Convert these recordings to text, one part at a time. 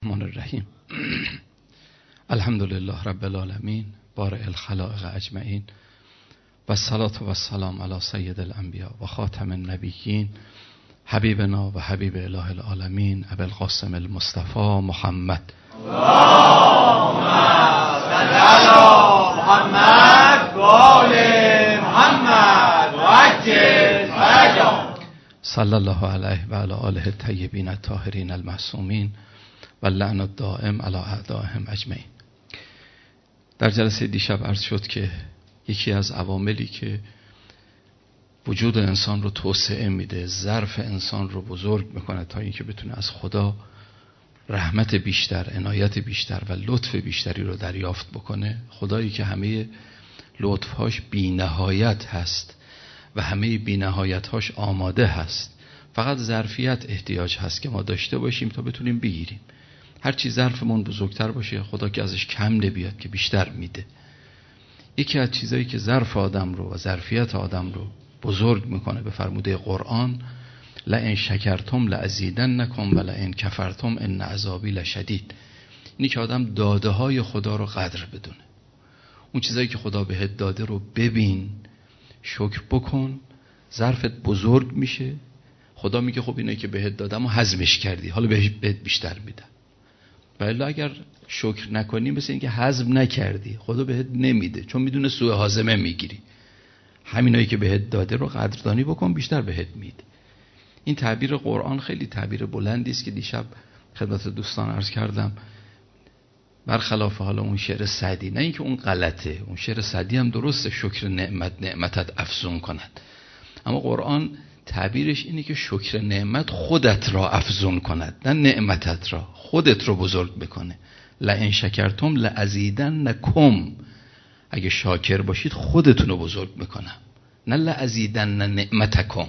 الرحمن الرحیم. الحمد لله رب العالمین بارئ الخلائق اجمعین و الصلاة و السلام علی سید الانبیاء و خاتم النبیین حبیبنا و حبیب اله العالمین ابی القاسم المصطفى محمد. اللهم صل علی محمد و آل محمد و عجل فرجهم. صلی الله علیه و علی آله الطیبین الطاهرین المعصومین و لعن الدائم علی اعدائهم اجمعین. در جلسه دیشب عرض شد که یکی از عواملی که وجود انسان رو توسعه میده، ظرف انسان رو بزرگ میکنه تا اینکه بتونه از خدا رحمت بیشتر، عنایت بیشتر و لطف بیشتری رو دریافت بکنه، خدایی که همه لطفهاش بی نهایت هست و همه بی نهایتهاش آماده هست، فقط ظرفیت احتیاج هست که ما داشته باشیم تا بتونیم بگیریم. هرچی ظرفمون بزرگتر باشه خدا که ازش کم نمیاد که بیشتر میده. یکی از چیزایی که ظرف آدم رو و ظرفیت آدم رو بزرگ میکنه به فرموده قرآن لئن شکرتم لازیدنکم و لئن کفرتم ان عذابی لشدید. اینی که آدم داده های خدا رو قدر بدونه، اون چیزایی که خدا بهت داده رو ببین، شکر بکن، ظرفت بزرگ میشه. خدا میگه خب اینایی که بهت دادم و هضمش کردی، حالا بهت بیشتر میدم. ولی اگر شکر نکنی مثل اینکه هضم نکردی، خدا بهت نمیده، چون میدونه سوء هاضمه میگیری. همینایی که بهت داده رو قدردانی بکن، بیشتر بهت میده. این تعبیر قرآن خیلی تعبیر بلندی است که دیشب خدمت دوستان عرض کردم، برخلاف حالا اون شعر سعدی. نه اینکه اون غلطه، اون شعر سعدی هم درسته، شکر نعمتت افزون کند، اما قرآن تعبیرش اینه که شکر نعمت خودت را افزون کند، نه نعمتت را، خودت رو بزرگ بکنه. لئن شکرتم لازیدنکم، اگه شاکر باشید خودتون رو بزرگ میکنم، نه لازیدن نعمتکم.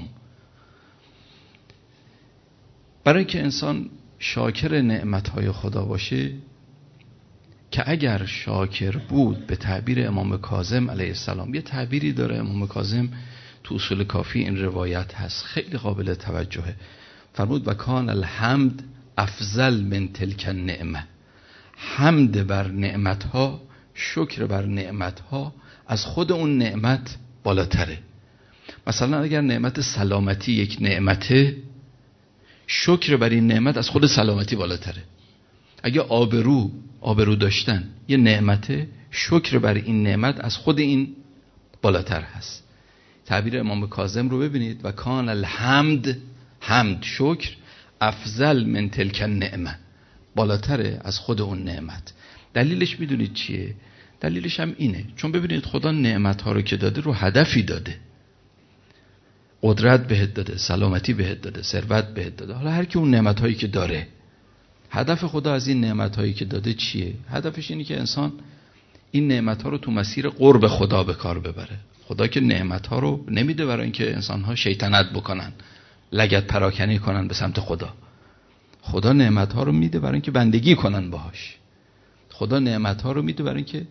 برای که انسان شاکر نعمتهای خدا باشه، که اگر شاکر بود، به تعبیر امام کاظم علیه السلام، یه تعبیری داره امام کاظم تو اصول کافی، این روایت هست خیلی قابل توجهه، فرمود و کان الحمد افضل من تلک النعمه. حمد بر نعمتها، شکر بر نعمتها از خود اون نعمت بالاتره. مثلا اگر نعمت سلامتی یک نعمته، شکر بر این نعمت از خود سلامتی بالاتره. اگر آبرو داشتن یه نعمته، شکر بر این نعمت از خود این بالاتر هست. تعبیر امام کاظم رو ببینید، و کان الحمد، حمد شکر، افضل من تلک النعمه، بالاتره از خود اون نعمت. دلیلش میدونید چیه؟ دلیلش هم اینه، چون ببینید خدا نعمت ها رو که داده رو هدفی داده. قدرت بهت داده، سلامتی بهت داده، ثروت بهت داده. حالا هر کی اون نعمت هایی که داره، هدف خدا از این نعمت هایی که داده چیه؟ هدفش اینه که انسان این نعمت ها رو تو مسیر قرب خدا به کار ببره. خدا که نعمت ها رو نمیده برای اینکه انسان ها شیطنت بکنن، لگد پراکنی کنن به سمت خدا. خدا نعمت ها رو میده برای اینکه بندگی کنن باهاش. خدا نعمت ها رو میده برای اینکه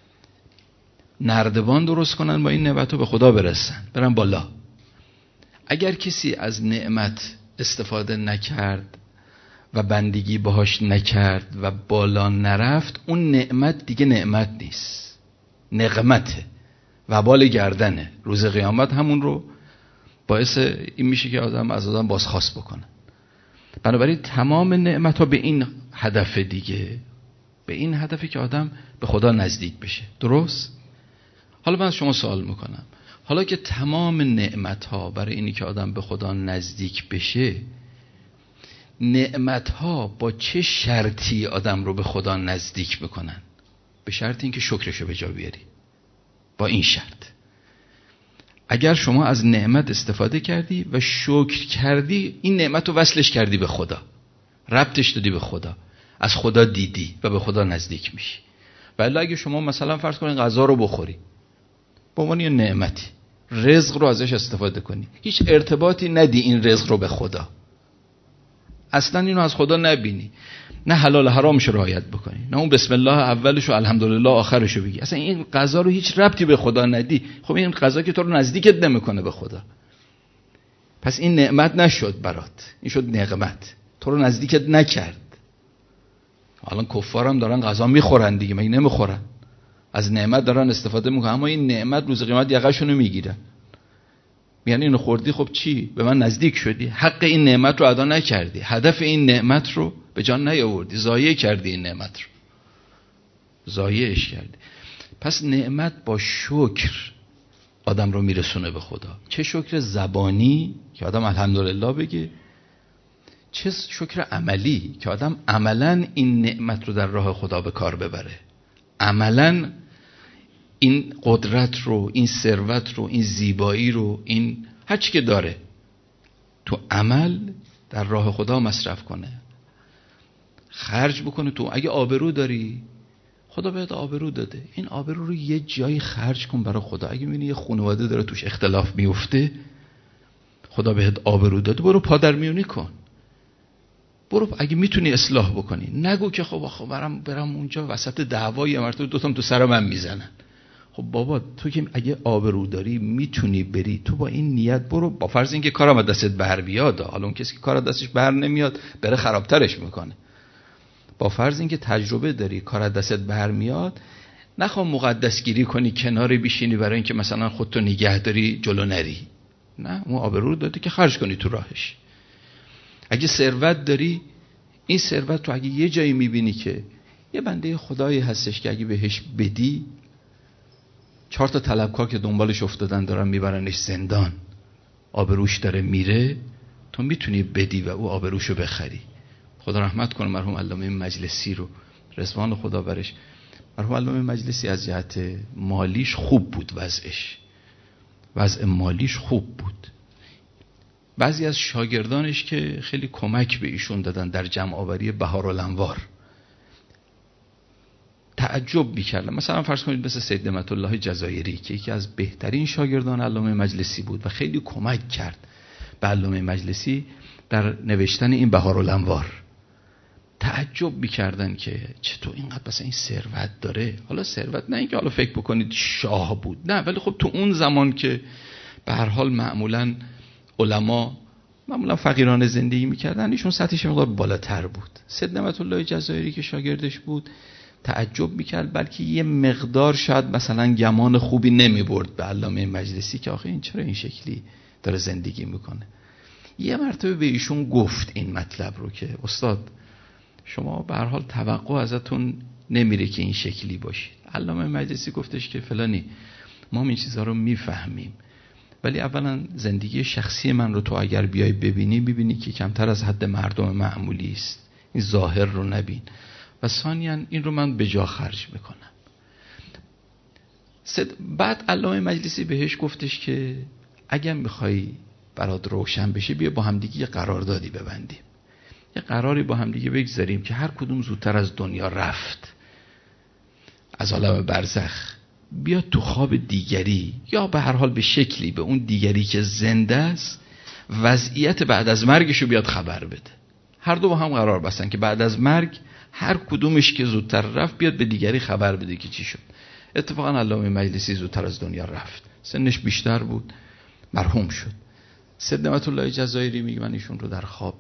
نردبان درست کنن، با این نعمت ها به خدا برسن، برن بالا. اگر کسی از نعمت استفاده نکرد و بندگی باهاش نکرد و بالا نرفت، اون نعمت دیگه نعمت نیست، نقمته، وبال گردنه. روز قیامت همون رو باعث این میشه که آدم از آدم بازخواست بکنه. بنابراین تمام نعمت ها به این هدف دیگه، به این هدفی که آدم به خدا نزدیک بشه. درست؟ حالا من از شما سوال میکنم، حالا که تمام نعمت ها برای اینی که آدم به خدا نزدیک بشه، نعمت ها با چه شرطی آدم رو به خدا نزدیک میکنن؟ به شرط اینکه شکرشو به جا بیاری. با این شرط، اگر شما از نعمت استفاده کردی و شکر کردی، این نعمت رو وصلش کردی به خدا، ربطش دادی به خدا، از خدا دیدی و به خدا نزدیک میشی. ولی اگه شما مثلا فرض کنین غذا رو بخوری، به عنوان یه نعمتی، رزق رو ازش استفاده کنی، هیچ ارتباطی ندی این رزق رو به خدا، اصلا اینو از خدا نبینی، نه حلال حرامش رعایت بکنی، نه اون بسم الله اولش و الحمدلله آخرش رو بگی، اصلا این غذا رو هیچ ربطی به خدا ندی، خب این غذا که تو رو نزدیکت نمیکنه به خدا، پس این نعمت نشد برات، این شد نقمت، تو رو نزدیکت نکرد. الان کفارم دارن غذا میخورن دیگه، مگه نمیخورن؟ از نعمت دارن استفاده میکنن، اما این نعمت روز قیامت یقه‌شونو میگیرن. یعنی اینو خوردی خب چی؟ به من نزدیک شدی، حق این نعمت رو ادا نکردی، هدف این نعمت رو به جان نیاوردی، ضایع کردی این نعمت رو، ضایعش کردی. پس نعمت با شکر آدم رو میرسونه به خدا. چه شکر زبانی که آدم الحمدلله بگه، چه شکر عملی که آدم عملاً این نعمت رو در راه خدا به کار ببره، عملاً این قدرت رو، این ثروت رو، این زیبایی رو، این هر چی که داره تو عمل در راه خدا مصرف کنه، خرج بکنه. تو اگه آبرو داری، خدا بهت آبرو داده، این آبرو رو یه جایی خرج کن برای خدا. اگه میبینی یه خانواده داره توش اختلاف میفته، خدا بهت آبرو داده، برو پادرمیونی کن، برو اگه میتونی اصلاح بکنی. نگو که خب برم اونجا وسط دعوای مرتبه دوتام تو سر من میزنن. خب بابا تو که اگه آبرو داری میتونی بری، تو با این نیت برو، با فرض اینکه کارم از دستت بر بیاد. حالا اون کسی که کار از دستش بر نمیاد بره خرابترش میکنه. با فرض اینکه تجربه داری، کار از دستت بر میاد، نخوام مقدسگیری کنی کنار بشینی برای اینکه مثلا خودتو نگه داری جلو نری. نه، اون آبرو رو دادی که خرج کنی تو راهش. اگه ثروت داری، این ثروت تو اگه یه جایی میبینی که یه بنده خدایی هستش که اگه بهش بدی، 4 تا طلبکار که دنبالش افتادن دارن میبرنش زندان، آبروش داره میره، تو میتونی بدی و او آبروشو بخری. خدا رحمت کنه مرحوم علامه مجلسی رو، رضوان خدا برش. مرحوم علامه مجلسی از جهت مالیش خوب بود، وضع مالیش خوب بود. بعضی از شاگردانش که خیلی کمک به ایشون دادن در جمع آوری بهارالانوار، تعجب می‌کردم. مثلا فرض کنید مثل سید نعمت الله جزایری که یکی از بهترین شاگردان علامه مجلسی بود و خیلی کمک کرد به علامه مجلسی در نوشتن این بهارالانوار. تعجب می‌کردن که چطور اینقدر مثلا این ثروت داره. حالا ثروت نه اینکه حالا فکر بکنید شاه بود، نه، ولی خب تو اون زمان که به هر حال معمولاً علما معمولا فقیرانه زندگی می‌کردن، ایشون سطحش مقدار بالاتر بود. سید نعمت الله جزایری که شاگردش بود تعجب میکرد، بلکه یه مقدار شاید مثلا گمان خوبی نمیبرد به علامه مجلسی که آخه این چرا این شکلی داره زندگی میکنه. یه مرتبه به ایشون گفت این مطلب رو که استاد شما به هر حال توقع ازتون نمیره که این شکلی باشید. علامه مجلسی گفتش که فلانی، ما این چیزها رو میفهمیم، ولی اولا زندگی شخصی من رو تو اگر بیای ببینی، میبینی که کمتر از حد مردم معمولی است، این ظاهر رو نبین، و ثانیاً این رو من به جا خرج میکنم. بعد علامه مجلسی بهش گفتش که اگر میخوای برات روشن بشه، بیا با همدیگه یه قراردادی ببندیم، یه قراری با همدیگه بگذاریم که هر کدوم زودتر از دنیا رفت، از عالم برزخ بیاد تو خواب دیگری، یا به هر حال به شکلی به اون دیگری که زنده است وضعیت بعد از مرگشو بیاد خبر بده. هر دو با هم قرار بستن که بعد از مرگ هر کدومش که زودتر رفت بیاد به دیگری خبر بده که چی شد. اتفاقا علامه مجلسی زودتر از دنیا رفت، سنش بیشتر بود، مرحوم شد. سید نعمت الله جزایری میگه من ایشون رو در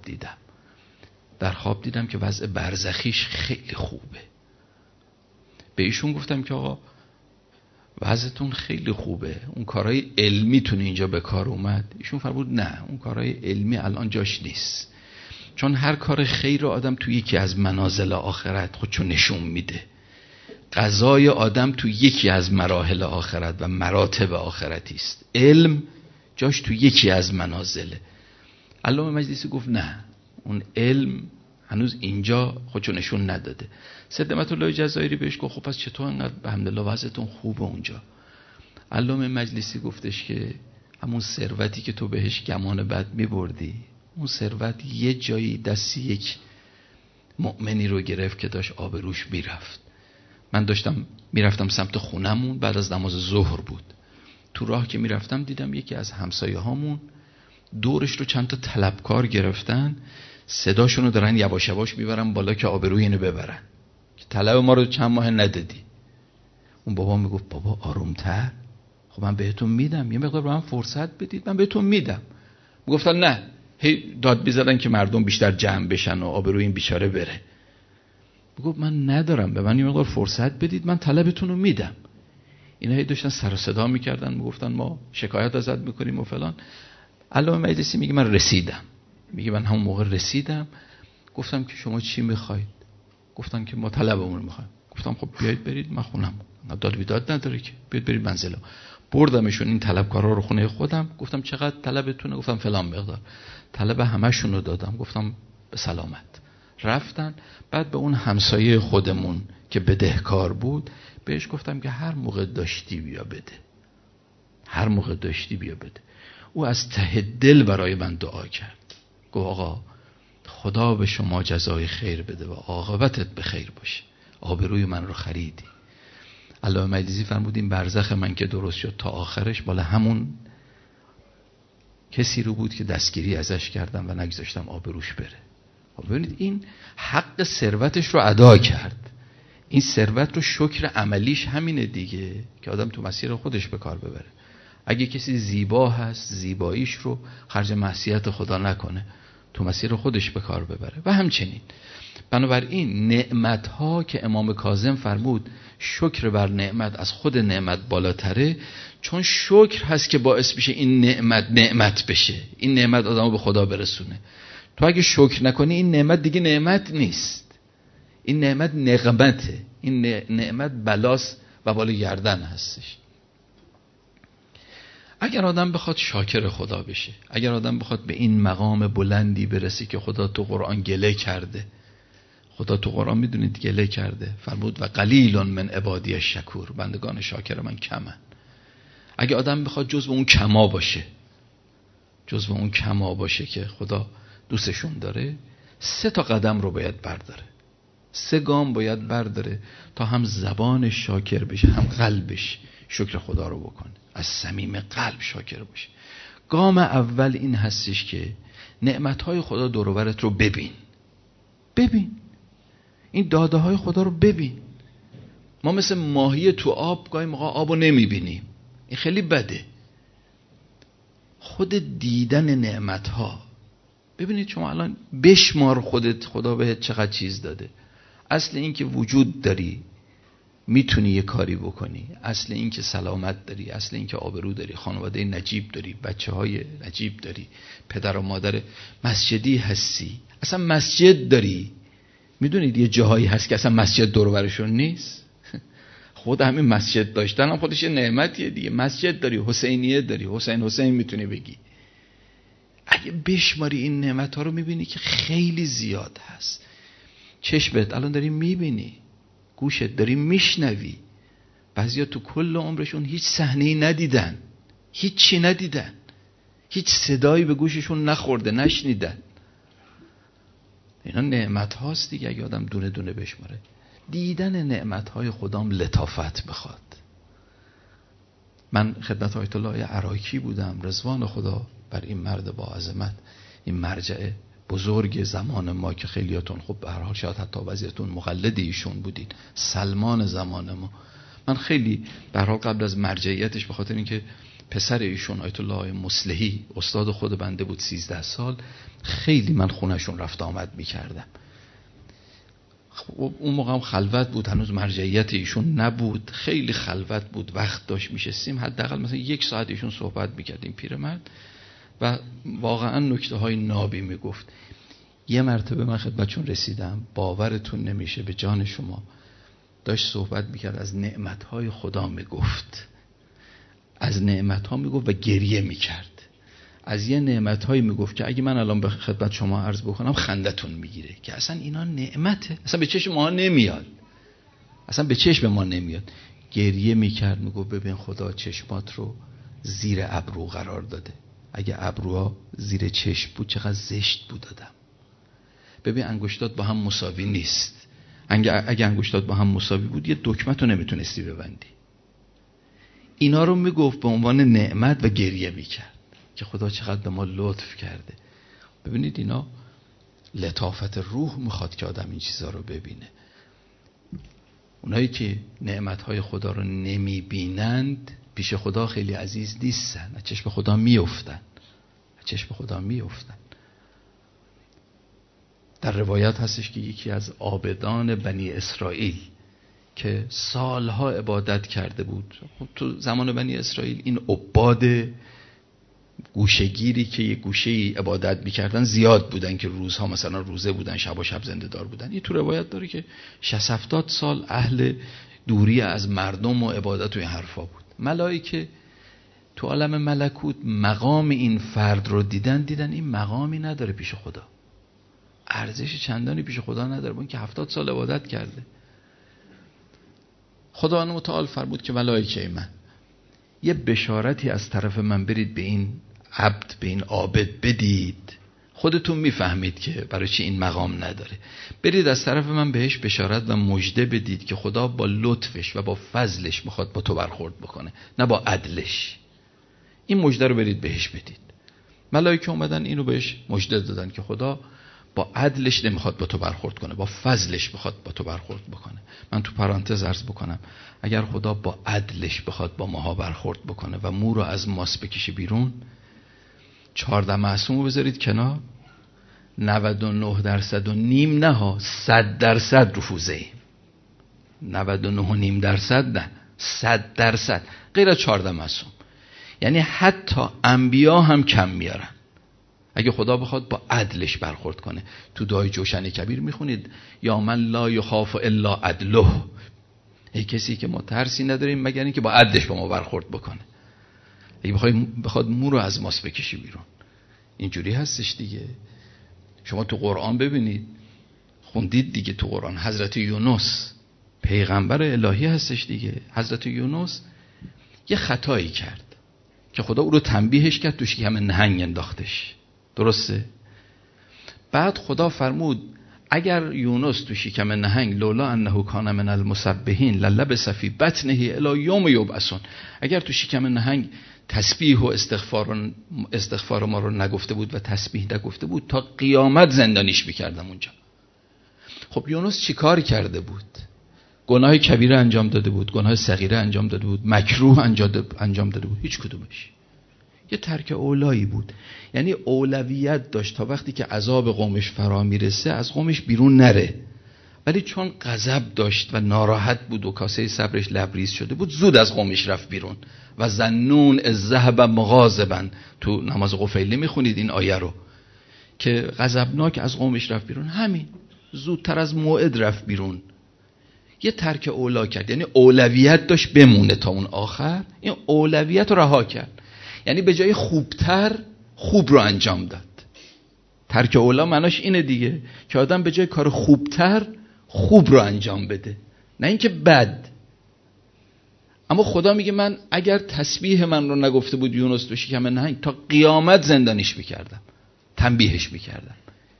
خواب دیدم که وضع برزخیش خیلی خوبه. به ایشون گفتم که آقا وضعتون خیلی خوبه، اون کارهای علمیتون اینجا به کار اومد؟ ایشون فرمود نه، اون کارهای علمی الان جاش نیست، چون هر کار خیر رو آدم تو یکی از منازل آخرت خودشو نشون میده. قضای آدم تو یکی از مراحل آخرت و مراتب آخرتی است. علم جاش تو یکی از منازله. علامه مجلسی گفت نه، اون علم هنوز اینجا خودشو نشون نداده. سید نعمت الله جزایری بهش گفت خب پس چطور انقدر الحمدلله وضعتون خوبه اونجا؟ علامه مجلسی گفتش که همون ثروتی که تو بهش گمان بد میبردی، اون ثروت یه جایی دستی یک مؤمنی رو گرفت که داشت آبروش میرفت. من داشتم میرفتم سمت خونمون، بعد از نماز ظهر بود، تو راه که میرفتم دیدم یکی از همسایه هامون دورش رو چند تا طلبکار گرفتن، صداشونو دارن یواش یواش میبرن بالا که آبروی اینو ببرن که طلب ما رو چند ماه ندادی. اون بابا میگفت بابا آرومتر، خب من بهتون میدم، یه مقدار به من فرصت بدید، من بهتون میدم. میگفتن نه، هی داد بیزدن که مردم بیشتر جمع بشن و آبروی این بیچاره بره. میگفت من ندارم، به من یه مقدار فرصت بدید، من طلبتون رو میدم. اینا هی داشتن سر و صدا میکردن، میگفتن ما شکایت ازت میکنیم و فلان. علامه مجلسی میگه من رسیدم، میگه من همون موقع رسیدم، گفتم که شما چی میخواید؟ گفتن که ما طلبمون رو میخوایم. گفتم خب بیایید برید من خونم، داد بیداد نداره که، بیایید برید منزلم. بردمشون این طلبکارا رو خونه خودم، گفتم چقدر طلبتونه؟ گفتم فلان مقدار. طلب همشون رو دادم، گفتم به سلامت. رفتن. بعد به اون همسایه خودمون که بدهکار بود بهش گفتم که هر موقع داشتی بیا بده، هر موقع داشتی بیا بده. او از ته دل برای من دعا کرد، گفت آقا خدا به شما جزای خیر بده و عاقبتت به خیر باشه، آبروی من رو خریدی. علامه مجلسی فرمود این برزخ من که درست شد تا آخرش بالا همون کسی رو بود که دستگیری ازش کردم و نگذاشتم آبروش بره. ببینید این حق ثروتش رو ادا کرد. این ثروت رو شکر عملیش همینه دیگه، که آدم تو مسیر خودش به کار ببره. اگه کسی زیبا هست زیباییش رو خرج معصیت خدا نکنه، تو مسیر خودش به کار ببره. و همچنین بنابراین نعمت‌ها که امام کاظم فرمود شکر بر نعمت از خود نعمت بالاتره، چون شکر هست که باعث میشه این نعمت بشه، این نعمت آدمو به خدا برسونه. تو اگه شکر نکنی این نعمت دیگه نعمت نیست، این نعمت نقمته، این نعمت بلاس و بالا گردن هستش. اگر آدم بخواد شاکر خدا بشه، اگر آدم بخواد به این مقام بلندی برسه که خدا تو قرآن گله کرده، خدا تو قرآن میدونید گله کرده، فرمود و قلیل من عبادی الشکور، بندگان شاکر من کمن. اگه آدم بخواد جزو اون کما باشه، جزو اون کما باشه که خدا دوستشون داره، 3 قدم رو باید برداره، 3 گام باید برداره تا هم زبان شاکر بشه، هم قلبش شکر خدا رو بکنه، از صمیم قلب شاکر باشه. گام اول این هستش که نعمتهای خدا دور و برت رو ببین، این داده های خدا رو ببین. ما مثل ماهی تو آب گاهی موقع آبو نمیبینیم، این خیلی بده. خود دیدن نعمت ها، ببینید شما الان بشمار خودت خدا بهت چقدر چیز داده. اصل این که وجود داری، میتونی یه کاری بکنی، اصل این که سلامت داری، اصل این که آبرو داری، خانواده نجیب داری، بچه های نجیب داری، پدر و مادر مسجدی هستی، اصلا مسجد داری. میدونید یه جاهایی هست که اصلا مسجد دور و برشون نیست. خود همین مسجد داشتن هم خودش یه نعمتیه دیگه. مسجد داری، حسینیه داری، حسین میتونی بگی. اگه بشماری این نعمت ها رو میبینی که خیلی زیاد هست. چشمت الان داری میبینی، گوشت داری میشنوی. بعضیا تو کل عمرشون هیچ صحنه‌ای ندیدن، هیچی ندیدن، هیچ صدایی به گوششون نخورده، نشنیدن. اینا نعمت هاست دیگه. اگه آدم دونه دونه بشماره، دیدن نعمت های خدام لطافت بخواد. من خدمت آیت الله عراقی بودم، رضوان خدا بر این مرد با عظمت، این مرجع بزرگ زمان ما که خیلیاتون خب به هر حال شاید حتی وضعیتون مقلد ایشون بودین، سلمان زمان ما. من خیلی به هر حال قبل از مرجعیتش، به خاطر اینکه پسر ایشون آیت الله مصلحی استاد خود بنده بود 13 سال، خیلی من خونهشون رفت آمد میکردم. خب اون موقع هم خلوت بود، هنوز مرجعیت ایشون نبود، خیلی خلوت بود، وقت داشت میشستیم حداقل مثلا 1 ساعت ایشون صحبت میکردیم پیرمرد، و واقعا نکته های نابی میگفت. یه مرتبه من خدمتشون رسیدم، باورتون نمیشه به جان شما، داشت صحبت میکرد از نعمتهای خدا، میگفت از نعمتها میگفت و گریه میکرد. از یه نعمتهایی میگفت که اگه من الان به خدمت شما عرض بکنم خندتون میگیره، که اصلا اینا نعمته، اصلا به چشم ما نمیاد، اصلا به چشم ما نمیاد. گریه میکرد، میگفت ببین خدا چشمات رو زیر ابرو قرار داده، اگه ابروها زیر چشم بود چقدر زشت بود آدم. ببین انگشتات با هم مساوی نیست، اگه انگشتات با هم مساوی بود یه دکمه تو نمیتونستی ببندی. اینا رو میگفت به عنوان نعمت و گریه میکرد که خدا چقدر به ما لطف کرده. ببینید اینا لطافت روح میخواد که آدم این چیزا رو ببینه. اونایی که نعمتهای خدا رو نمیبینند پیش خدا خیلی عزیز نیستن، از چشم خدا میافتن، از چشم خدا میافتن. در روایت هستش که یکی از عابدان بنی اسرائیل که سالها عبادت کرده بود، خب تو زمان بنی اسرائیل این عباد گوشه‌گیری که یه گوشه‌ای عبادت می‌کردن زیاد بودن که روزها مثلا روزه بودن، شب و شب زنده دار بودن. این تو روایت داره که 60-70 سال اهل دوری از مردم و عبادت و این حرفا بود. ملائکه تو عالم ملکوت مقام این فرد رو دیدن این مقامی نداره پیش خدا، ارزش چندانی پیش خدا نداره، با اینکه 70 سال عبادت کرده. خداوند متعال فرمود که ملائکه من یه بشارتی از طرف من برید به این عبد، به این عابد بدید، خودتون میفهمید که برای چی این مقام نداره، برید از طرف من بهش بشارت و مژده بدید که خدا با لطفش و با فضلش میخواد با تو برخورد بکنه، نه با عدلش. این مژده رو برید بهش بدید. ملائکه اومدن اینو بهش مژده دادن که خدا با عدلش نمیخواد با تو برخورد کنه، با فضلش میخواد با تو برخورد بکنه. من تو پرانتز عرض بکنم اگر خدا با عدلش بخواد با ماها برخورد بکنه و مو رو از ماس بکشه بیرون، 14 معصوم رو بذارید کنار، 99% و نیم نه ها 100% رفوزه ایم. 99.5% نه 100% غیر از 14 معصوم. یعنی حتی انبیا هم کم میارن اگه خدا بخواد با عدلش برخورد کنه. تو دعای جوشن کبیر میخونید یا من لا یخاف الا عدله، ای کسی که ما ترسی نداریم مگر اینکه با عدلش با ما برخورد بکنه. اگه بخواد مو رو از ماس بکشی بیرون، اینجوری هستش دیگه. شما تو قرآن ببینید، خوندید دیگه تو قرآن، حضرت یونس پیغمبر الهی هستش دیگه. حضرت یونس یه خطایی کرد که خدا او رو تنبیهش کرد، تو شکم نهنگ انداختش، درسته؟ بعد خدا فرمود اگر یونس تو شکم نهنگ لولا انه کان من المسبحین للبث فی بطنه الی یوم یبعثون، اگر تو شکم نهنگ تسبیح و استغفار ما رو نگفته بود و تسبیح نگفته بود تا قیامت زندانیش میکردم اونجا. خب یونس چی کار کرده بود؟ گناه کبیره انجام داده بود، گناه صغیره انجام داده بود، مکروه انجام داده بود؟ هیچ کدومش. یه ترک اولایی بود، یعنی اولویت داشت تا وقتی که عذاب قومش فرا میرسه از قومش بیرون نره، ولی چون غضب داشت و ناراحت بود و کاسه صبرش لبریز شده بود زود از قومش رفت بیرون. و ظنون اذ ذهب مغاضبا، تو نماز قفیلی میخونید این آیه رو که غضبناک از قومش رفت بیرون، همین زودتر از موعد رفت بیرون. یه ترک اولا کرد، یعنی اولویت داشت بمونه تا اون آخر، این اولویت رو رها کرد، یعنی به جای خوبتر خوب رو انجام داد. ترک اولا معناش اینه دیگه که آدم به جای کار خوبتر خوب رو انجام بده، نه اینکه بد. اما خدا میگه من اگر تسبیح من رو نگفته بود یونس تو شکم نهنگ تا قیامت زندانیش میکردم، تنبیهش میکردم.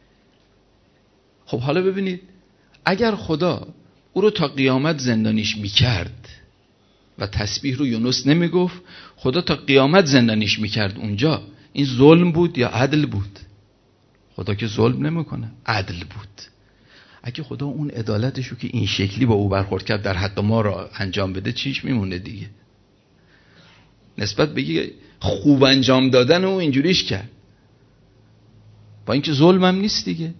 خب حالا ببینید اگر خدا او رو تا قیامت زندانیش میکرد و تسبیح رو یونس نمیگفت، خدا تا قیامت زندانیش میکرد اونجا، این ظلم بود یا عدل بود؟ خدا که ظلم نمیکنه، عدل بود. اگه خدا اون عدالتش رو که این شکلی با او برخورد کرد در حق ما را انجام بده، چیش میمونه دیگه؟ نسبت بگی خوب انجام دادن او اینجوریش کرد، با اینکه ظلم هم نیست دیگه.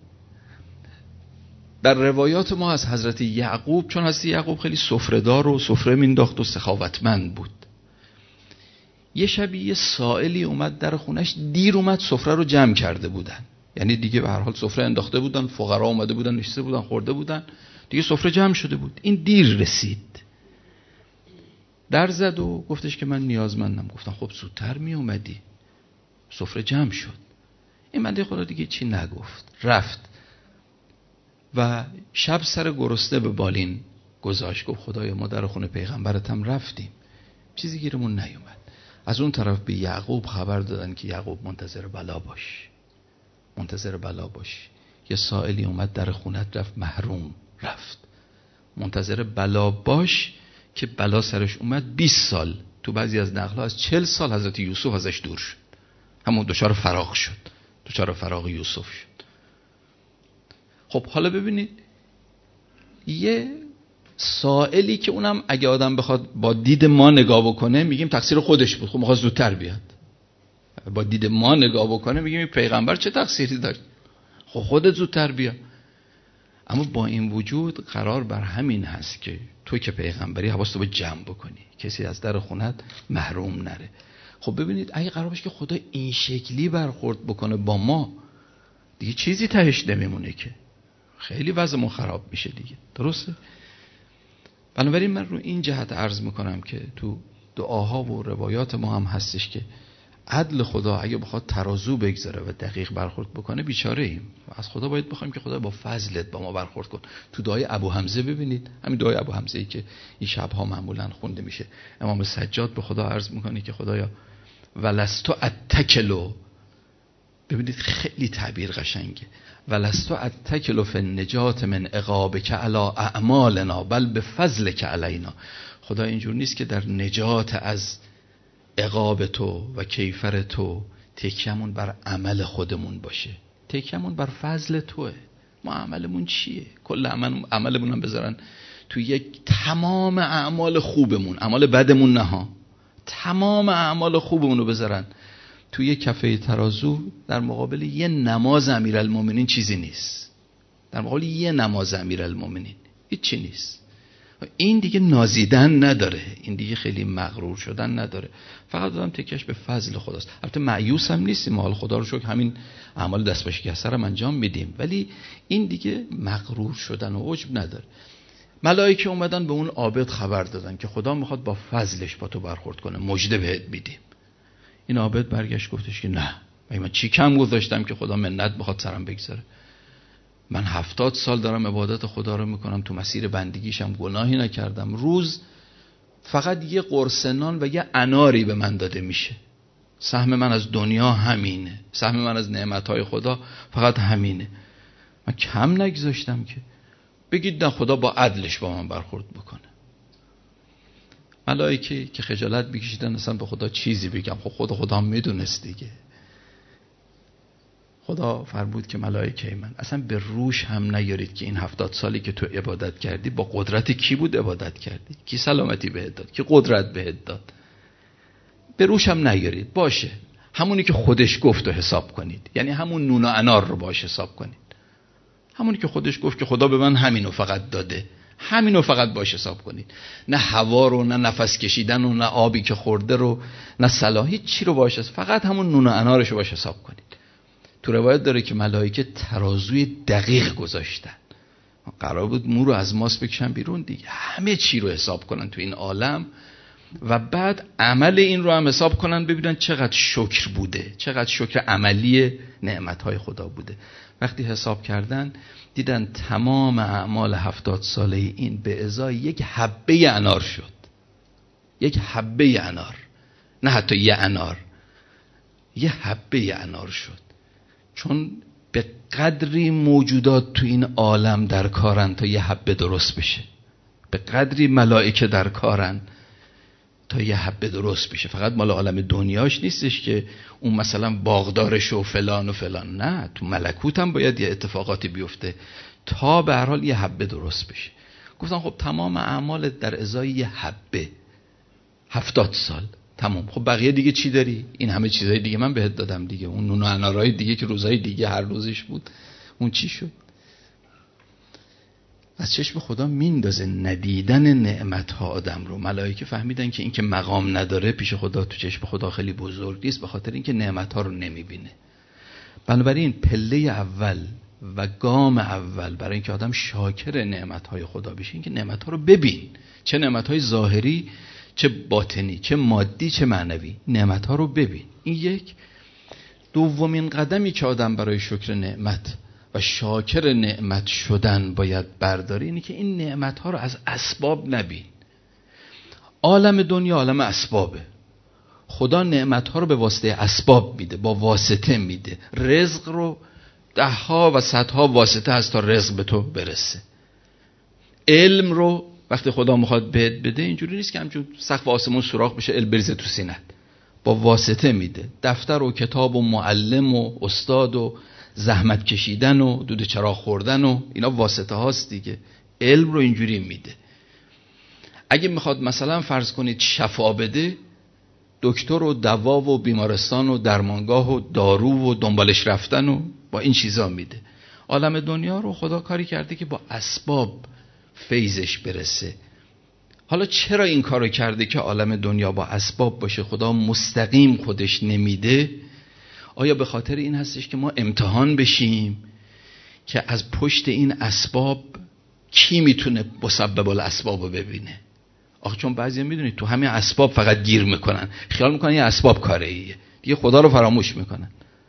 در روایات ما از حضرت یعقوب، چون حضرت یعقوب خیلی سفره‌دار و سفره مینداخت و سخاوتمند بود، یه شبی یه سائلی اومد در خونش، دیر اومد، سفره رو جمع کرده بودن، یعنی دیگه به هر حال سفره انداخته بودن، فقرا اومده بودن، نشسته بودن، خورده بودن دیگه، سفره جمع شده بود. این دیر رسید، در زد و گفتش که من نیازمندم. گفتن خب زودتر می اومدی، سفره جمع شد. این بنده خدا دیگه چی نگفت، رفت و شب سر گرسنه به بالین گذاشت. گفت خدایا ما در خونه پیغمبرتم رفتیم، چیزی گیرمون نیومد. از اون طرف به یعقوب خبر دادن که یعقوب منتظر بلا باش، منتظر بلا باش. یه سائلی اومد در خونت، رفت محروم، رفت. منتظر بلا باش که بلا سرش اومد. 20 سال، تو بعضی از نقل‌ها از 40 سال حضرت یوسف ازش دور شد، همون دچار فراق شد، دچار فراق یوسف شد. خب حالا ببینید یه سائلی که اونم اگه آدم بخواد با دید ما نگاه بکنه میگیم تقصیر خودش بود، خب میخواد زودتر بیاد. با دید ما نگاه بکنه میگیم این پیغمبر چه تقصیری داشت، خب خودت زودتر بیا. اما با این وجود قرار بر همین هست که تو که پیغمبری حواست رو به جمع بکنی، کسی از در خونت محروم نره. خب ببینید اگه قرار باشه که خدا این شکلی برخورد بکنه با ما، دیگه چیزی تهش نمیمونه که، خیلی وضعمون خراب میشه دیگه. درسته؟ بنابراین من رو این جهت عرض میکنم که تو دعاها و روایات ما هم هستش که عدل خدا اگه بخواد ترازو بگذاره و دقیق برخورد بکنه بیچاره ایم. از خدا باید بخوایم که خدا با فضلت با ما برخورد کن. تو دعای ابو حمزه ببینید، همین دعای ابو حمزه ای که این شبها معمولا خونده میشه، امام سجاد به خدا عرض میکنه که خدایا ولستو اتکلو، ببینید خیلی تعبیر قشنگه، ولستو اتکلو فی النجات من عقابک علی اعمالنا بل بفضلک علینا. خدا اینجور نیست که در نجات از عقاب تو و کیفر تو تکیمون بر عمل خودمون باشه، تکیمون بر فضل توه. ما عملمون چیه؟ کل عملمون هم بذارن تو یک، تمام اعمال خوبمون، اعمال بدمون نه ها، تمام اعمال خوبمون رو بذارن تو یک کفه ترازو، در مقابل یه نماز امیرالمومنین چیزی نیست. در مقابل یه نماز امیرالمومنین هیچی نیست. این دیگه نازیدن نداره، این دیگه خیلی مغرور شدن نداره، فقط دادم تکیش به فضل خداست. البته مایوس هم نیستیم، حال خدا رو شکر همین اعمال دست به شکسته رو انجام میدیم، ولی این دیگه مغرور شدن و عجب نداره. ملائکه اومدن به اون عابد خبر دادن که خدا میخواد با فضلش با تو برخورد کنه، مژده بهت میدیم. این عابد برگشت گفتش که نه، من چی کم گذاشتم که خدا منت بخواد سرم بگذاره؟ من 70 سال دارم عبادت خدا رو میکنم، تو مسیر بندگیشم گناهی نکردم، روز فقط یه قرص نان و یه اناری به من داده میشه. سهم من از دنیا همینه، سهم من از نعمتهای خدا فقط همینه. من کم نگذاشتم که بگید نه خدا با عدلش با من برخورد بکنه. ملائکه که خجالت میکشیدن اصلا به خدا چیزی بگم، خب خدا هم میدونست دیگه. خدا فرمود که ملائکه من اصلا به روش هم نیارید که این 70 سالی که تو عبادت کردی با قدرت کی بود عبادت کردی، کی سلامتی بهت داد، کی قدرت بهت داد، به روش هم نیارید. باشه همونی که خودش گفت و حساب کنید، یعنی همون نون و انار رو باش حساب کنید. همونی که خودش گفت که خدا به من همینو فقط داده، همینو فقط باش حساب کنید. نه هوا رو، نه نفس کشیدن و نه آبی که خورده رو، نه صلاحی چی رو باش، فقط همون نون و انارش رو باش حساب کنید. تو روایت داره که ملائکه ترازوی دقیق گذاشتن، قرار بود مو رو از ماست بکشن بیرون دیگه، همه چی رو حساب کنن تو این عالم و بعد عمل این رو هم حساب کنن، ببینن چقدر شکر بوده، چقدر شکر عملی نعمتهای خدا بوده. وقتی حساب کردن دیدن تمام اعمال 70 ساله این به ازای یک حبه انار شد. یک حبه انار، نه حتی یه انار، یه حبه انار شد. چون به قدری موجودات تو این عالم در کارن تا یه حبه درست بشه، به قدری ملائکه در کارن تا یه حبه درست بشه. فقط مال عالم دنیاش نیستش که اون مثلا باغدارش و فلان و فلان، نه، تو ملکوت هم باید یه اتفاقاتی بیفته تا به هر حال یه حبه درست بشه. گفتن خب تمام اعمال در ازای یه حبه 70 سال تمام، خب بقیه دیگه چی داری؟ این همه چیزای دیگه من بهت دادم دیگه، اون نون و انارای دیگه که روزهای دیگه هر روزش بود اون چی شد؟ از چشم خدا میندازه ندیدن نعمت‌ها آدم رو. ملائکه فهمیدن که این که مقام نداره پیش خدا تو چشم خدا خیلی بزرگ نیست، به خاطر اینکه نعمت‌ها رو نمیبینه. بنابراین پله اول و گام اول برای اینکه آدم شاکر نعمت‌های خدا بشه این که نعمت‌ها رو ببین، چه نعمت‌های ظاهری، چه باطنی، چه مادی، چه معنوی، نعمت‌ها رو ببین. این یک. دومین قدمی که آدم برای شکر نعمت و شاکر نعمت شدن باید برداره اینه که این نعمت‌ها رو از اسباب نبین. عالم دنیا عالم اسبابه. خدا نعمت‌ها رو به واسطه اسباب میده، با واسطه میده. رزق رو ده‌ها و صدها واسطه هست تا رزق به تو برسه. علم رو وقتی خدا میخواد بهت بده اینجوری نیست که همچون سقف آسمون سوراخ بشه علم بریزه تو سینت، با واسطه میده. دفتر و کتاب و معلم و استاد و زحمت کشیدن و دود چراغ خوردن و اینا واسطه هاست دیگه. علم رو اینجوری میده. اگه میخواد مثلا فرض کنید شفا بده، دکتر و دوا و بیمارستان و درمانگاه و دارو و دنبالش رفتن و با این چیزا میده. عالم دنیا رو خدا کاری کرده که با اسباب فیضش برسه. حالا چرا این کارو کرده که عالم دنیا با اسباب باشه، خدا مستقیم خودش نمیده؟ آیا به خاطر این هستش که ما امتحان بشیم که از پشت این اسباب کی میتونه مسبب الاسباب رو ببینه؟ آخه چون بعضیا میدونید تو همین اسباب فقط گیر میکنن، خیال میکنن این اسباب کاره ایه، دیگه خدا رو فراموش میکنن.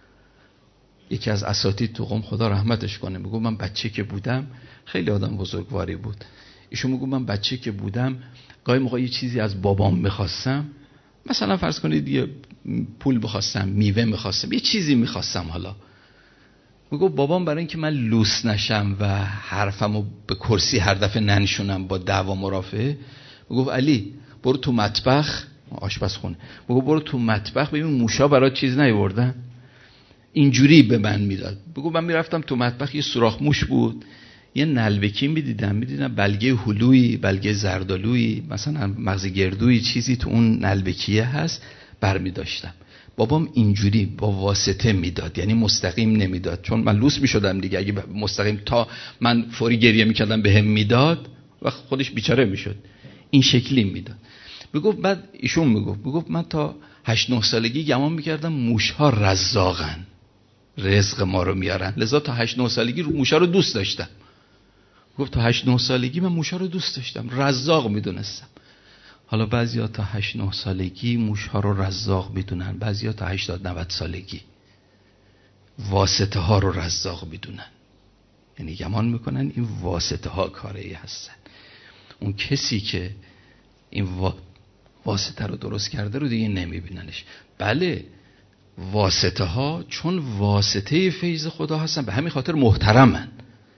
یکی از اساتید تو قم، خدا رحمتش کنه، میگه من بچه که بودم، خیلی آدم بزرگواری بود، ایشون میگه من بچه که بودم گاهی موقع یه چیزی از بابام میخواستم، مثلا فرض کنید یه پول میخواستم، میوه میخواستم، یه چیزی میخواستم، حالا میگه بابام برای اینکه من لوس نشم و حرفمو به کرسی هر دفعه ننشونم با دعوا مرافعه، میگه علی برو تو مطبخ، آشپزخونه، میگه برو تو مطبخ ببین موشا برات چیز نیاوردن. اینجوری به من میداد. بگو من میرفتم تو مطبخ، یه سوراخ موش بود، یه نلبکی میدیدم بلگه هلویی، بلگه زردالویی، مثلا مغز گردویی، چیزی تو اون نلبکیه هست، برمیداشتم. بابام اینجوری با واسطه میداد، یعنی مستقیم نمیداد، چون من لوس میشدم دیگه. اگه مستقیم تا من فوری گریه میکردم بهم میداد و خودش بیچاره میشد، این شکلی میداد. میگفت بعد ایشون میگفت من تا 8-9 سالگی گمان میکردم موشها رزاقن، رزق ما رو میارن، لذا تا 8-9 سالگی موشا رو دوست داشتم. گفت تا 8-9 سالگی من موشا رو دوست داشتم، رزاق میدونستم. حالا بعضیا تا 8-9 سالگی موشها رو رزاق میدونن، بعضیا تا 80-90 سالگی واسطه ها رو رزاق میدونن، یعنی گمان میکنن این واسطه ها کاری هستن. اون کسی که این واسطه رو درست کرده رو دیگه نمیبیننش. بله واسطه ها چون واسطه فیض خدا هستن به همین خاطر محترمن.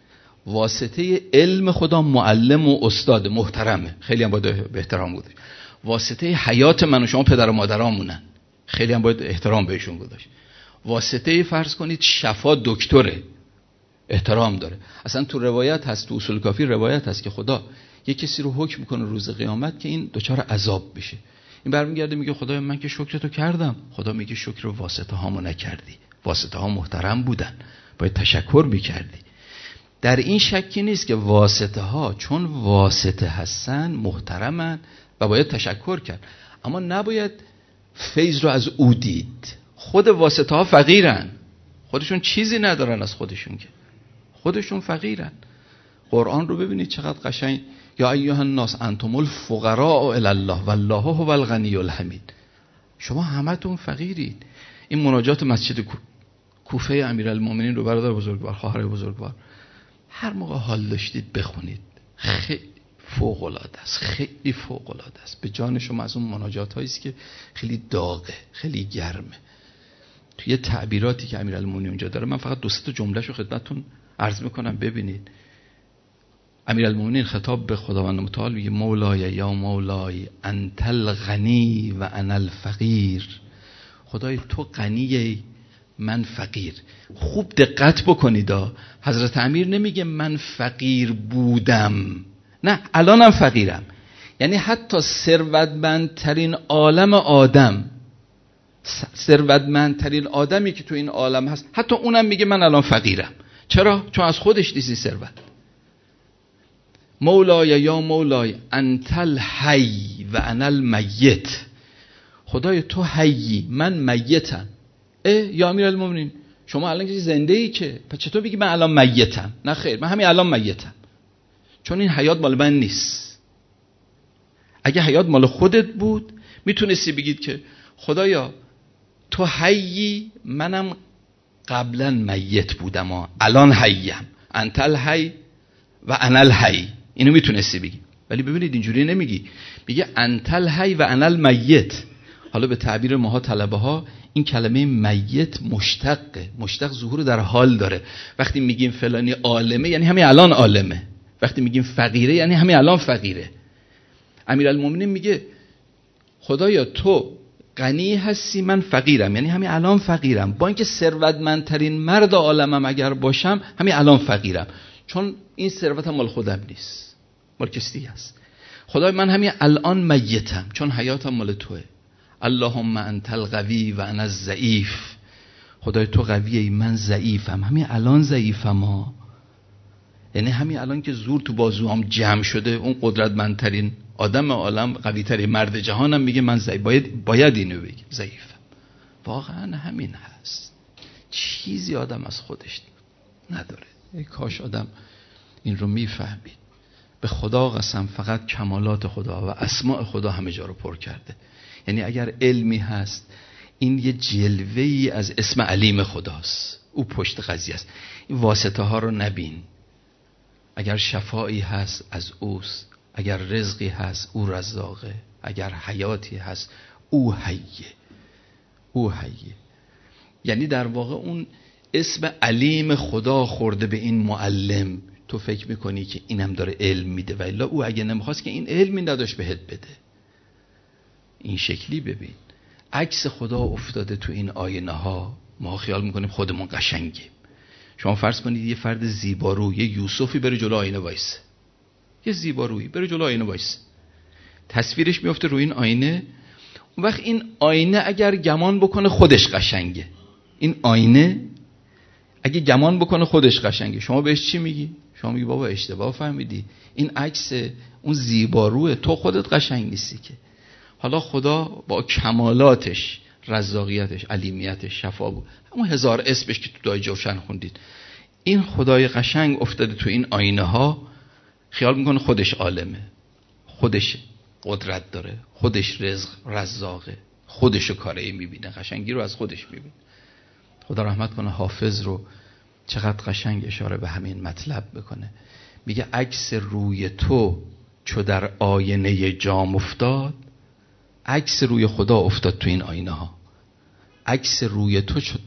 واسطه علم خدا معلم و استاد محترمه، خیلی هم باید به احترام گذاشت. واسطه حیات من و شما پدر و مادرامونن، خیلی هم باید احترام بهشون گذاشت. واسطه فرض کنید شفا دکتره، احترام داره. اصلا تو روایت هست، تو اصول کافی روایت هست که خدا یک کسی رو حکم میکنه روز قیامت که این دچار عذاب بشه. این برمیگرده میگه خدای من که شکرتو کردم. خدا میگه شکر واسطه هامو نکردی، واسطه ها محترم بودن، باید تشکر میکردی. در این شکی نیست که واسطه ها چون واسطه هستن محترمن و باید تشکر کرد، اما نباید فیض رو از او دید. خود واسطه ها فقیرن، خودشون چیزی ندارن از خودشون، که خودشون فقیرن. قرآن رو ببینید چقدر قشنگ، یا ایها الناس انتم الفقراء الی الله والله هو الغنی الحمید. شما همتون فقیرید. این مناجات مسجد کوفه امیرالمومنین رو برادر بزرگوار، خواهر بزرگوار، هر موقع حال داشتید بخونید، خیلی فوق العاده است، خیلی فوق العاده است. به جان شما از اون مناجات هایی است که خیلی داغه، خیلی گرمه. توی تعبیراتی که امیرالمومنین اونجا داره، من فقط 2-3 جمله‌شو خدمتتون عرض میکنم ببینید. امیرالمومنین خطاب به خداوند متعال میگه مولای یا مولای انت الغنی و انا الفقیر. خدای تو غنیه من فقیر. خوب دقت بکنید، حضرت امیر نمیگه من فقیر بودم، نه الانم فقیرم. یعنی حتی ثروتمندترین عالم آدم، ثروتمندترین آدمی که تو این عالم هست، حتی اونم میگه من الان فقیرم. چرا؟ چون از خودش نیست ثروت. مولای یا مولای انت الحی و انا المیت. خدای تو حیی من میتم. یا امیرالمومنین شما الان که زنده ای که، پس چطور بگی من الان میتم؟ نه خیر، من همین الان میتم، چون این حیات مال من نیست. اگه حیات مال خودت بود میتونستی بگید که خدایا تو حیی منم قبلا میت بودم الان حیم، انت الحی و انا الحی. اینو میتونستی بگی، ولی ببینید اینجوری نمیگی، میگه انت الحی و انا المیت. حالا به تعبیر ماها طلبه ها این کلمه میت مشتقه، مشتق ظهور در حال داره. وقتی میگیم فلانی عالمه یعنی همین الان عالمه، وقتی میگیم فقیره یعنی همین الان فقیره. امیرالمومنین میگه خدایا تو غنی هستی من فقیرم، یعنی همین الان فقیرم، با اینکه ثروتمندترین مرد عالمم اگر باشم همین الان فقیرم، چون این ثروتم مال خودم نیست، مال کسی هست. خدای من همین الان میتم چون حیاتم مال توئه. اللهم انت القوی و انا الضعیف. خدای تو قویه، من ضعیفم. همین الان ضعیفم ها. یعنی همین الان که زور تو بازوام جمع شده، اون قدرتمندترین آدم عالم، قوی‌ترین مرد جهانم میگه من ضعیف، باید اینو بگم ضعیفم. واقعا همین هست. چیزی آدم از خودش نداره. ای کاش آدم این رو میفهمید. به خدا قسم فقط کمالات خدا و اسماء خدا همه جا رو پر کرده. یعنی اگر علمی هست، این یه جلوه‌ای از اسم علیم خداست. او پشت قضیه است. این واسطه ها رو نبین. اگر شفایی هست از اوست، اگر رزقی هست او رزاقه، اگر حیاتی هست او حیه. او حیه. یعنی در واقع اون اسم علیم خدا خورده به این معلم. تو فکر میکنی که اینم داره علم میده، ولی او اگه نمیخواست که این علمی نداشت بهت بده. این شکلی ببین عکس خدا افتاده تو این آینه ها. ما خیال میکنیم خودمون قشنگیم. شما فرض کنید یه فرد زیبارو، یه یوسفی بره جلو آینه وایسه، یه زیبارویی بره جلو آینه وایسه، تصویرش میفته روی این آینه. اون وقت این آینه اگر گمان بکنه خودش قشنگه، این آینه اگه گمان بکنه خودش قشنگه، شما بهش چی میگی؟ شما میگی بابا اشتباه فهمیدی، این عکس اون زیباروه، تو خودت قشنگ نیستی که. حالا خدا با کمالاتش، رزاقیتش، علیمیتش، شفا بود، همون 1000 اسمش که تو دعای جوشن خوندید، این خدای قشنگ افتاده تو این آینه ها. خیال میکنه خودش عالمه، خودش قدرت داره، خودش رزق رزاقه، خودشو کاری میبینه، قشنگی رو از خودش میبینه. خدا رحمت کنه حافظ رو، چقدر قشنگ اشاره به همین مطلب بکنه. میگه عکس روی تو چو در آینه جام افتاد. عکس روی خدا افتاد تو این آینه ها. عکس روی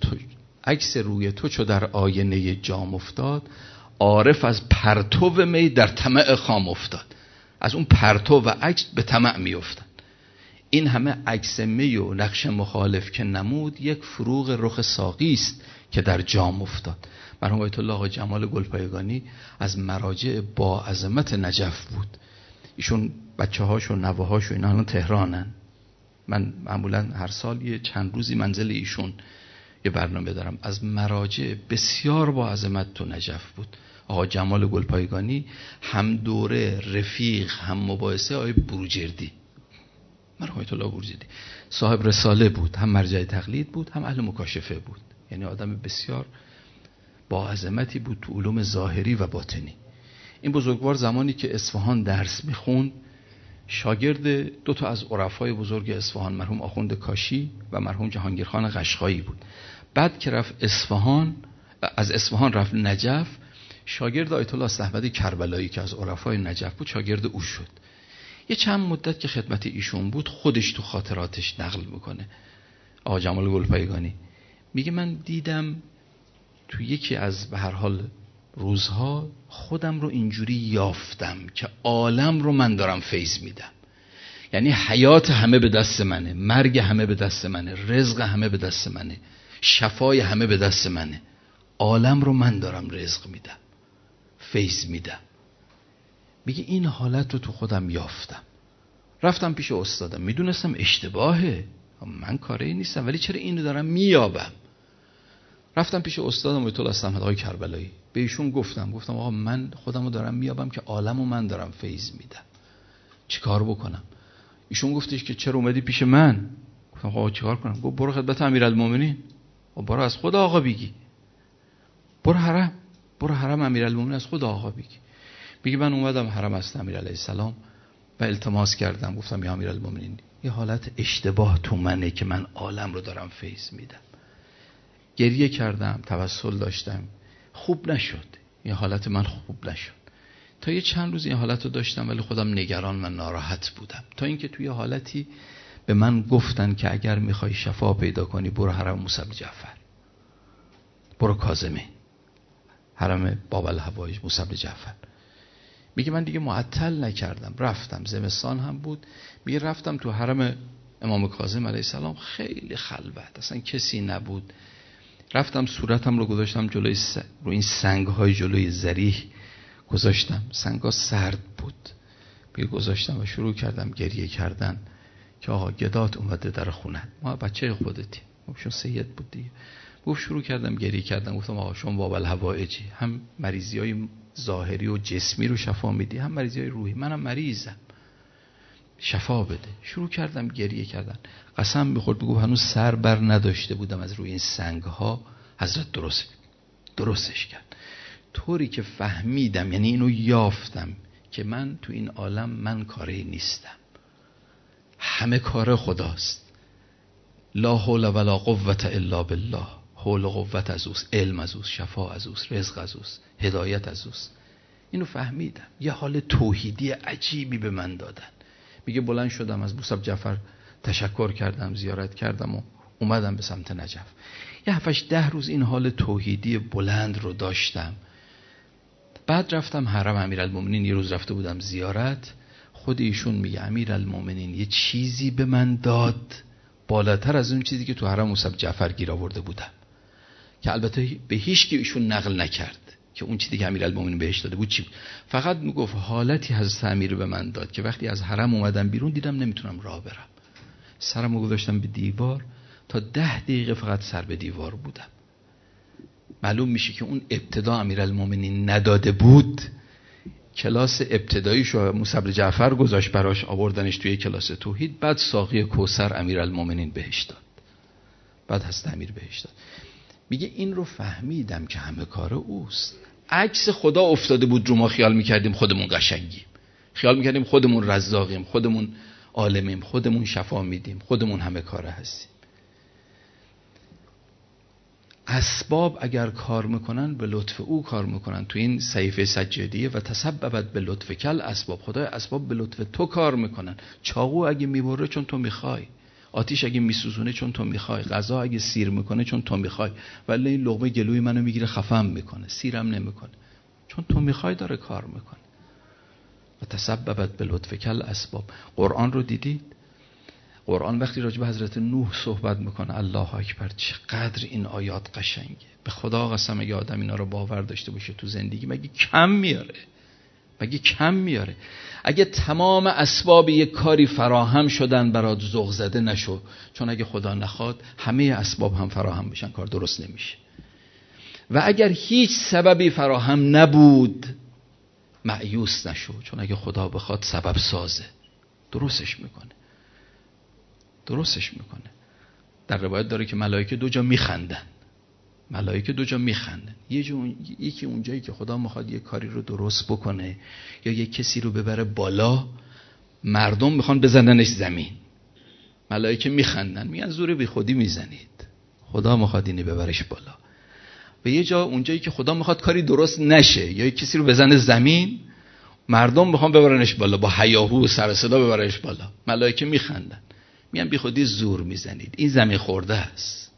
تو چو در آینه جام افتاد. عارف از پرتو می در طمع خام افتاد. از اون پرتو و عکس به طمع می افتاد. این همه عکس می و نقش مخالف که نمود، یک فروغ رخ ساقی است که در جام افتاد. مرحوم آیت الله آقا جمال گلپایگانی از مراجع با عظمت نجف بود. ایشون بچه‌هاش و نوه‌هاش و اینا الان تهرانن. من معمولا هر سال یه چند روزی منزل ایشون یه برنامه دارم. از مراجع بسیار با عظمت تو نجف بود آقا جمال گلپایگانی، هم دوره رفیق هم مباحثه آقای بروجردی، مرحوم آیت الله بروجردی، صاحب رساله بود، هم مرجع تقلید بود، هم اهل مکاشفه بود. یعنی آدم بسیار با عظمتی بود تو علوم ظاهری و باطنی. این بزرگوار زمانی که اصفهان درس میخوند، شاگرد 2 تا از عرفای بزرگ اصفهان، مرحوم آخوند کاشی و مرحوم جهانگیرخان قشقایی بود. بعد که رفت اصفهان، از اصفهان رفت نجف، شاگرد آیت الله احمدی کربلایی که از عرفای نجف بود شاگرد او شد. یه چند مدت که خدمت ایشون بود، خودش تو خاطراتش نقل میکنه آقا جمال گلپایگانی، میگه من دیدم تو یکی از به هر حال روزها خودم رو اینجوری یافتم که عالم رو من دارم فیض میدم. یعنی حیات همه به دست منه، مرگ همه به دست منه، رزق همه به دست منه، شفای همه به دست منه، عالم رو من دارم رزق میدم، فیض میدم. میگه این حالت رو تو خودم یافتم. رفتم پیش استادم، میدونستم اشتباهه، من کاری نیستم، ولی چرا اینو دارم مییابم؟ رفتم پیش استادم آیت الله احمدی کربلایی، به ایشون گفتم آقا من خودمو دارم مییابم که عالمو من دارم فیض میدم، چیکار بکنم؟ ایشون گفتش که چرا اومدی پیش من؟ گفتم آقا چیکار کنم؟ گفت برو خدمت امیرالمومنین. برو از خدا آقا بگی، برو حرم امیرالمومنین از خدا آقا بگی. میگه من اومدم حرم است امیر علیه السلام و التماس کردم، گفتم یا امیرالمومنین یه حالت اشتباه تو منه که من عالم رو دارم فیض میدم. گریه کردم، توسل داشتم، خوب نشد، این حالت من خوب نشد. تا یه چند روز این حالت رو داشتم ولی خودم نگران و ناراحت بودم، تا اینکه توی حالتی به من گفتن که اگر میخوای شفا پیدا کنی برو حرم موسی بن جعفر، برو کاظمی، حرم باب الهوایج موسی بن جعفر. میگه من دیگه معطل نکردم، رفتم، زمستان هم بود. میگه رفتم تو حرم امام کاظم علیه السلام، خیلی خلوت، اصلا کسی نبود. رفتم صورتم رو گذاشتم جلوی رو این سنگ‌های جلوی ذریح گذاشتم، سنگ‌ها سرد بود. میگه گذاشتم و شروع کردم گریه کردن که آقا گدات اومده در خونه، ما بچه خودتی، چون سید بود دیگه. گفت شروع کردم گریه کردم، گفتم آقا شما بابل هوایجی، هم مریضی‌های ظاهری و جسمی رو شفا میدی، هم مریضی‌های روحی، منم مریضم، شفا بده. شروع کردم گریه کردن. قسم می‌خورد بگو هنوز سر بر نداشته بودم از روی این سنگ‌ها، حضرت درستش کرد. طوری که فهمیدم، یعنی اینو یافتم که من تو این عالم من کاری نیستم، همه کار خداست. لا حول ولا قوة الا بالله. حول و قوت از اوست، علم از اوست، شفا از اوست، رزق از اوست، هدایت از اوست. اینو فهمیدم. یه حال توحیدی عجیبی به من دادن. میگه بلند شدم از موسی جعفر تشکر کردم، زیارت کردم و اومدم به سمت نجف. یه 7-10 روز این حال توحیدی بلند رو داشتم. بعد رفتم حرم امیرالمومنین. یه روز رفته بودم زیارت. خود ایشون میگه امیرالمومنین یه چیزی به من داد بالاتر از اون چیزی که تو حرم موسی جعفر گیر آورده بودم، که البته به هیچ کی ایشون نقل نکرد که اون چیزی که امیرالمومنین بهش داده بود چی بود. فقط میگفت حالتی حضرت امیر به من داد که وقتی از حرم اومدم بیرون دیدم نمیتونم راه برم، سرمو گذاشتم به دیوار، تا 10 دقیقه فقط سر به دیوار بودم. معلوم میشه که اون ابتدا امیرالمومنین نداده بود. کلاس ابتداییشو موسی جعفر گذاشت براش، آوردنش توی کلاس توحید، بعد ساقی کوثر امیرالمومنین بهش داد، بعد حضرت امیر بهش داد. میگه این رو فهمیدم که همه کار اوست. عکس خدا افتاده بود رو ما، خیال میکردیم خودمون قشنگیم، خیال میکردیم خودمون رزاقیم، خودمون عالمیم، خودمون شفا میدیم، خودمون همه کاره هستیم. اسباب اگر کار میکنن به لطف او کار میکنن. تو این صحیفه سجادیه و تسببت به لطف کل اسباب، خدای اسباب به لطف تو کار میکنن. چاقو اگه میبره چون تو میخوای، آتیش اگه میسوزونه چون تو میخوای، غذا اگه سیر میکنه چون تو میخوای، ولی این لقمه گلوی منو میگیره خفم میکنه، سیرم نمیکنه، چون تو میخوای داره کار میکنه. و تسببت به لطف کل اسباب. قرآن رو دیدید؟ قرآن وقتی راجع به حضرت نوح صحبت میکنه، الله اکبر چقدر این آیات قشنگه. به خدا قسم اگه آدم اینا رو باور داشته باشه تو زندگی مگه کم میاره؟ مگه کم میاره؟ اگه تمام اسباب یک کاری فراهم شدن برات ذوق زده نشو، چون اگه خدا نخواد همه اسباب هم فراهم بشن کار درست نمیشه. و اگر هیچ سببی فراهم نبود مایوس نشو، چون اگه خدا بخواد سبب سازه، درستش میکنه. در روایت داره که ملائکه 2 جا میخندن. یکی اونجایی که خدا میخواد یه کاری رو درست بکنه یا یه کسی رو ببره بالا، مردم میخوان بزننش زمین، ملائکه میخندن، میگن زور بی خودی میزنید، خدا میخواد اینو ببرش بالا. و یه جا اونجایی که خدا میخواد کاری درست نشه یا یه کسی رو بزنه زمین، مردم میخوان ببرنش بالا، با هیاهو و سر صدا ببرنش بالا، ملائکه میخندن، میگن بی خودی زور میزنید. این زمین خورده است.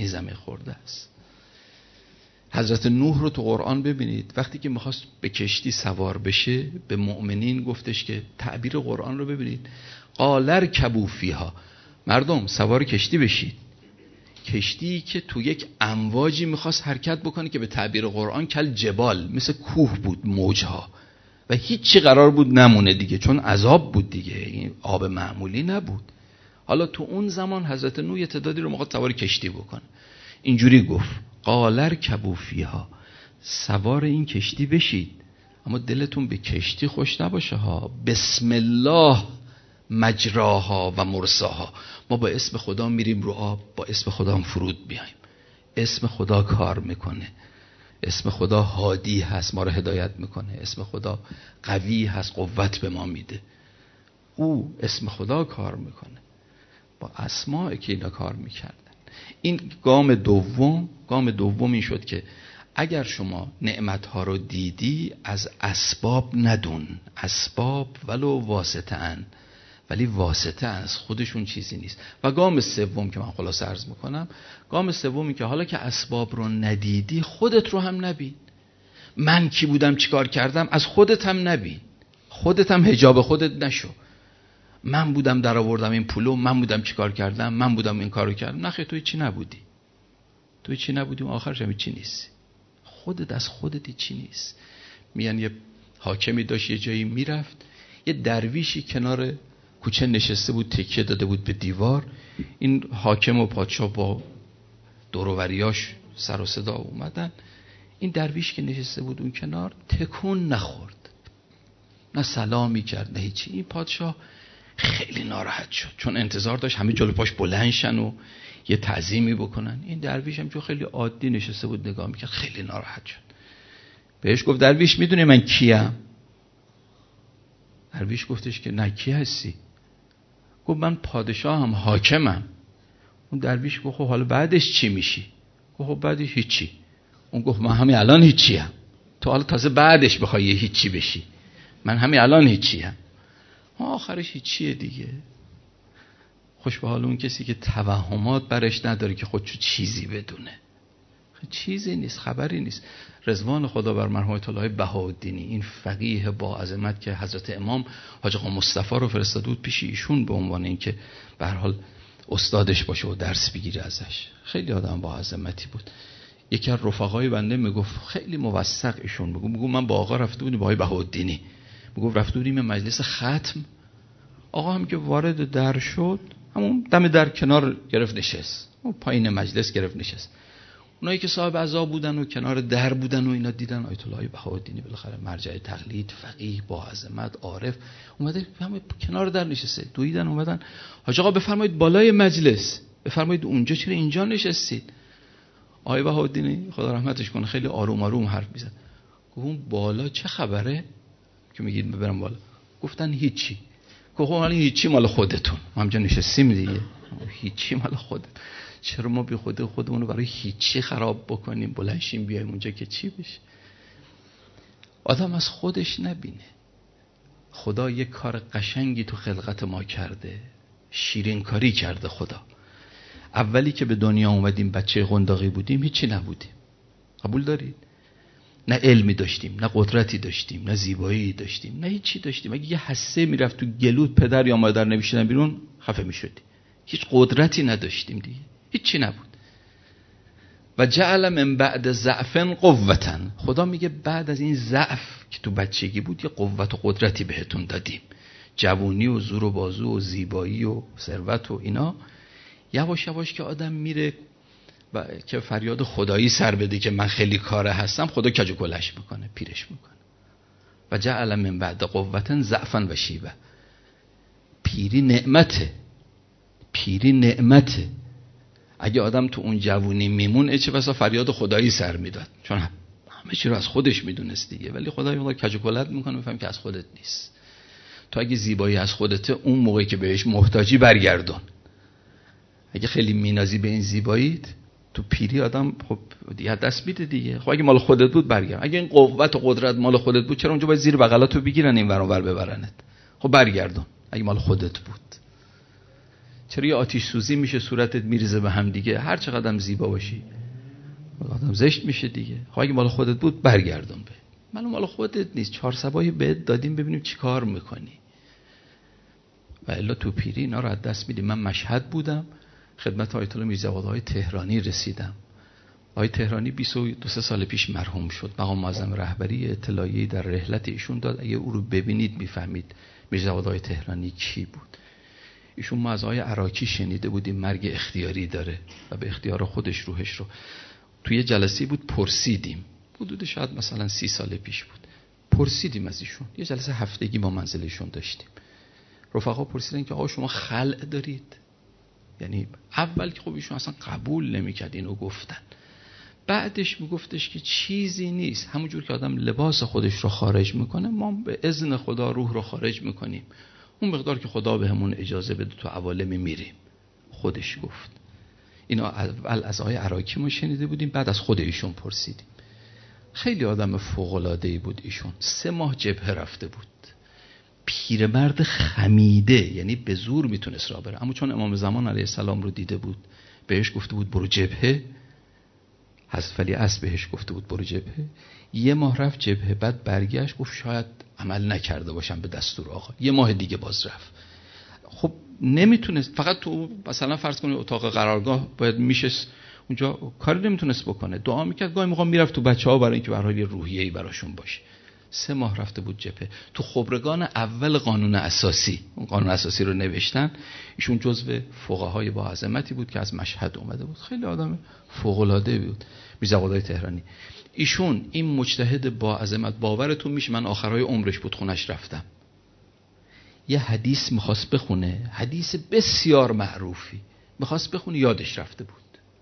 حضرت نوح رو تو قرآن ببینید، وقتی که میخواست به کشتی سوار بشه به مؤمنین گفتش که تعبیر قرآن رو ببینید، قال ارکبوا فیها، مردم سوار کشتی بشید. کشتی که تو یک امواجی میخواست حرکت بکنه که به تعبیر قرآن کل جبال، مثل کوه بود موجها، و هیچی قرار بود نمونه دیگه، چون عذاب بود دیگه، این آب معمولی نبود. حالا تو اون زمان حضرت نوح تعدادی رو میخواد سوار کشتی بکنه، اینجوری گفت قال ارکبوا فیها، سوار این کشتی بشید، اما دلتون به کشتی خوش نباشه ها. بسم الله مجراها و مرساها، ما با اسم خدا میریم رو آب، با اسم خدا هم فرود بیایم. اسم خدا کار میکنه، اسم خدا هادی هست، ما رو هدایت میکنه، اسم خدا قوی هست، قوت به ما میده. او اسم خدا کار میکنه، با اسماء که اینا کار میکردن. این گام دوم این شد که اگر شما نعمتها رو دیدی از اسباب ندون. اسباب ولو واسطه‌ان، ولی واسطه از خودشون چیزی نیست. و گام سوم که من خلاصه عرض میکنم، گام سومی که حالا که اسباب رو ندیدی خودت رو هم نبین. من کی بودم چیکار کردم از خودت هم نبین، خودت هم حجاب خودت نشو. من بودم در آوردم این پولو، من بودم چیکار کردم، من بودم این کارو کردم. نه خیر، توی چی نبودی، و آخرش هم چی نیست. خودت از خودت چی نیست. میگن یه حاکمی داشت یه جایی میرفت، یه درویشی کنار کوچه نشسته بود، تکیه داده بود به دیوار. این حاکم و پادشاه با دور و بریاش سر و صدا اومدن. این درویش که نشسته بود اون کنار تکون نخورد، نه سلامی کرد نه هیچی. این پادشاه خیلی ناراحت شد چون انتظار داشت همه جلو پاش بلند شن و یه تعظیمی بکنن. این درویش هم چون خیلی عادی نشسته بود نگاه میکرد، خیلی ناراحت شد. بهش گفت درویش میدونی من کیم؟ درویش گفتش که نه، کی هستی؟ گفت من پادشاهم، حاکمم. اون درویش گفت خب حالا بعدش چی میشی؟ گفت خب بعدش هیچی. اون گفت من همین الان هیچیم، تو حالا تازه بعدش بخوای یه هیچی بشی، من همین الان هیچیم. آخرش هیچیه دیگه. خوش به حال اون کسی که توهمات برش نداره که خودشو چیزی بدونه. چیزی نیست، خبری نیست. رضوان خدا بر مرحوم آیت الله بهاءالدینی، این فقیه با عظمت که حضرت امام حاج آقا مصطفی رو فرستاده بود پیش ایشون به عنوان اینکه به هر حال استادش باشه و درس بگیره ازش. خیلی آدم با عظمتی بود. یکی از رفقای بنده میگفت خیلی موثق ایشون، میگم من با آقا رفته بودیم با آقای بهاءالدینی، میگفت رفته بودیم مجلس ختم. آقا هم که وارد در شد همون دم در کنار گرفت نشست، اون پایین مجلس گرفت نشست. اونایی که صاحب عزا بودن و کنار در بودن و اینا دیدن آیت الله بهاءالدینی بالاخره مرجع تقلید، فقیه با عظمت، عارف، اومده همه کنار در نشسته. دویدن اومدن حاج آقا بفرمایید بالای مجلس، بفرمایید اونجا، چرا اینجا نشستید؟ آقای بهاءالدینی خدا رحمتش کنه خیلی آروم آروم حرف میزد. گفت اون بالا چه خبره که میگید ببرم بالا؟ گفتن هیچی. گفت حالا هیچی مال خودتون، ما همجا نشستیم دیگه، هیچی مال خودت. چرا ما بی خودمون رو برای هیچی خراب بکنیم، بلنشیم بیایم اونجا که چی بشه؟ آدم از خودش نبینه. خدا یک کار قشنگی تو خلقت ما کرده، شیرین کاری کرده خدا. اولی که به دنیا اومدیم بچه قنداقی بودیم، هیچی نبودیم. قبول دارید؟ نه علمی داشتیم، نه قدرتی داشتیم، نه زیبایی داشتیم، نه هیچی داشتیم. اگه یه حسه میرفت تو گلوت پدر یا مادر نمیشدن بیرون خفه میشدی. هیچ قدرتی نداشتیم دیگه، هیچی نبود. و جعل من بعد ضعف قوة. خدا میگه بعد از این ضعف که تو بچگی بود یه قوت و قدرتی بهتون دادیم، جوونی و زور و بازو و زیبایی و ثروت و اینا. یواش یواش که آدم میره و که فریاد خدایی سر بده که من خیلی کاره هستم، خدا کج و کلش میکنه، پیرش میکنه. و جعل من بعد قوة ضعفا و شیبه. پیری نعمته، پیری نعمته. اگه آدم تو اون جوونی میمون چه بسا فریاد خدایی سر میداد، چون همه چی رو از خودش میدونست دیگه. ولی خدای کج و کلت میکنه، میفهم که از خودت نیست. تو اگه زیبایی از خودته، اون موقعی که بهش محتاجی برگردون. اگه خیلی مینازی به این زیباییت، تو پیری آدم خب دیگه دست میده دیگه. خب اگه مال خودت بود برگرد. اگه این قوت و قدرت مال خودت بود، چرا اونجا باید زیر بغلاتو بگیرن این ور اون ور ببرنت؟ خب برگردون اگه مال خودت بود. چرا یه آتش سوزی میشه صورتت میریزه به هم دیگه؟ هر چقدر هم زیبا باشی آدم زشت میشه دیگه. خب اگه مال خودت بود برگردون به. مال خودت نیست، 4 صباحی بهت دادیم ببینیم چی کار میکنی. و الا تو پیری اینا رو از دست میدیم. من مشهد بودم، خدمت آیت الله میرزاوادهای تهرانی رسیدم. آقای تهرانی 22 سال پیش مرحوم شد. مقام معظم رهبری اطلاعیه در رحلت ایشون داد. اگه او رو ببینید میفهمید میرزاوادهای تهرانی کی بود. ایشون ما از آقای عراقی شنیده بودیم مرگ اختیاری داره و به اختیار خودش روحش رو. توی جلسه بود پرسیدیم، حدود شاید مثلا 30 سال پیش بود، پرسیدیم از ایشون. یه جلسه هفتگی ما منزلشون داشتیم. رفقا پرسیدن که آقا شما خلع دارید؟ یعنی اول که خب ایشون اصلا قبول نمی‌کرد اینو گفتن. بعدش میگفتش که چیزی نیست، همونجور که آدم لباس خودش رو خارج میکنه، ما به اذن خدا روح رو خارج میکنیم. اون مقدار که خدا بهمون اجازه بده تو عوالم میریم. خودش گفت. اینا اول از آقای عراقی ما شنیده بودیم، بعد از خود ایشون پرسیدیم. خیلی آدم فوق‌العاده‌ای بود ایشون. 3 ماه جبهه رفته بود. پیرمرد خمیده، یعنی به زور میتونست راه بره. اما چون امام زمان علیه السلام رو دیده بود، بهش گفته بود برو جبهه. حضرت ولی عصر بهش گفته بود برو جبهه. 1 ماه رفت جبهه، بعد برگشت گفت شاید عمل نکرده باشم به دستور آقا. 1 ماه دیگه باز رفت. خب نمیتونست، فقط تو مثلا فرض کنید اتاق قرارگاه باید میشست اونجا، کاری نمیتونست بکنه. دعا میکرد، گاهی موقع میرفت تو بچه‌ها برای اینکه برای روحیه‌ای براشون باشه. 3 ماه رفته بود جبهه. تو خبرگان اول قانون اساسی، اون قانون اساسی رو نوشتن. ایشون جزو فقهای با عظمتی بود که از مشهد اومده بود، خیلی آدم فوق‌العاده بود، میرزا قدای تهرانی. ایشون این مجتهد با عظمت، باورتون میشه من آخرای عمرش بود خونش رفتم، یه حدیث میخواست بخونه، حدیث بسیار معروفی میخواست بخونه، یادش رفته بود.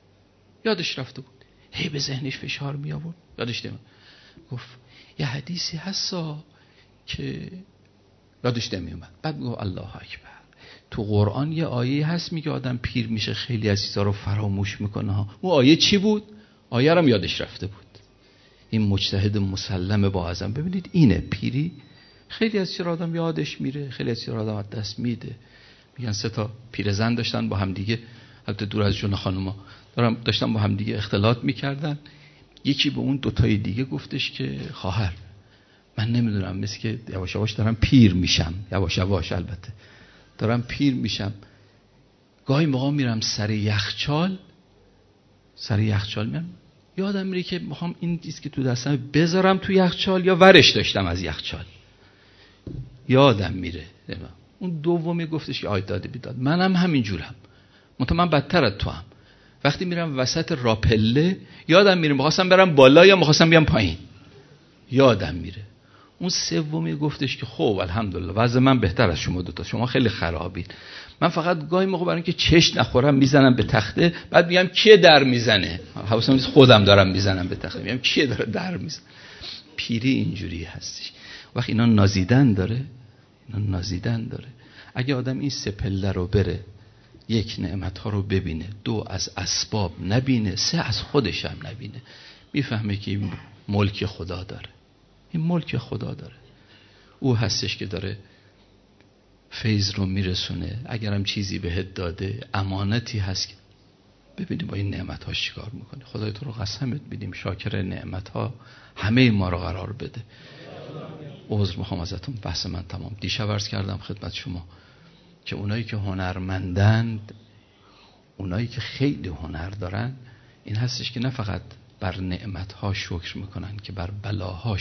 هی به ذهنش فشار می آورد، یادش نمیاد. گفت یه حدیثی هستا که یادش نمیومد. بعد میگه الله اکبر، تو قرآن یه آیه هست میگه آدم پیر میشه خیلی از چیزا رو فراموش میکنه ها. اون آیه چی بود؟ آیه رو یادش رفته بود. این مجتهد مسلم با عظم. ببینید اینه پیری، خیلی از چیزا آدم یادش میره، خیلی از چیزا آدم از دست میده. میگن 3 تا پیرزن داشتن با هم دیگه، البته دور از جون خانوما، داشتن با هم دیگه اختلاط میکردن. یکی به اون 2 تای دیگه گفتش که خواهر من نمیدونم، مثل که یواش یواش دارم پیر میشم، یواش یواش البته دارم پیر میشم، گاهی موقع میرم سر یخچال میرم یادم میره که میخوام این چیزی که تو دستم بذارم تو یخچال یا ورش داشتم از یخچال، یادم میره. اون دومی گفتش که آید داده بیداد، منم همینجورم، من بدتر از تو هم. وقتی میرم وسط راپله یادم میره میخواستم برم بالا یا میخواستم بیام پایین، یادم میره. اون سومی گفتش که خب الحمدلله وضع من بهتر از شما 2 تا، شما خیلی خرابید، من فقط گاهی موقع برای اینکه چش نخورم میزنم به تخته، بعد میگم کیه در میزنه، حواسم نیست خودم دارم میزنم به تخته، میگم کیه داره در میزنه. پیری اینجوری هستش. وقتی اینا نازیدن داره. اگه آدم این 3 پله رو بره، 1 نعمت‌ها رو ببینه، 2 از اسباب نبینه، 3 از خودش هم نبینه، میفهمه که این ملک خدا داره. او هستش که داره فیض رو میرسونه. اگرم چیزی بهت داده، امانتی هست که ببینیم با این نعمت‌ها چیکار میکنه. خدای تو رو قسمت میدیم شاکر نعمت‌ها همه ما رو قرار بده. عذر میخوام ازتون، بحث من تمام. دیشب عرض کردم خدمت شما که اونایی که هنرمندند، اونایی که خیلی هنر دارن، این هستش که نه فقط بر نعمتها شکر میکنن که بر بلاها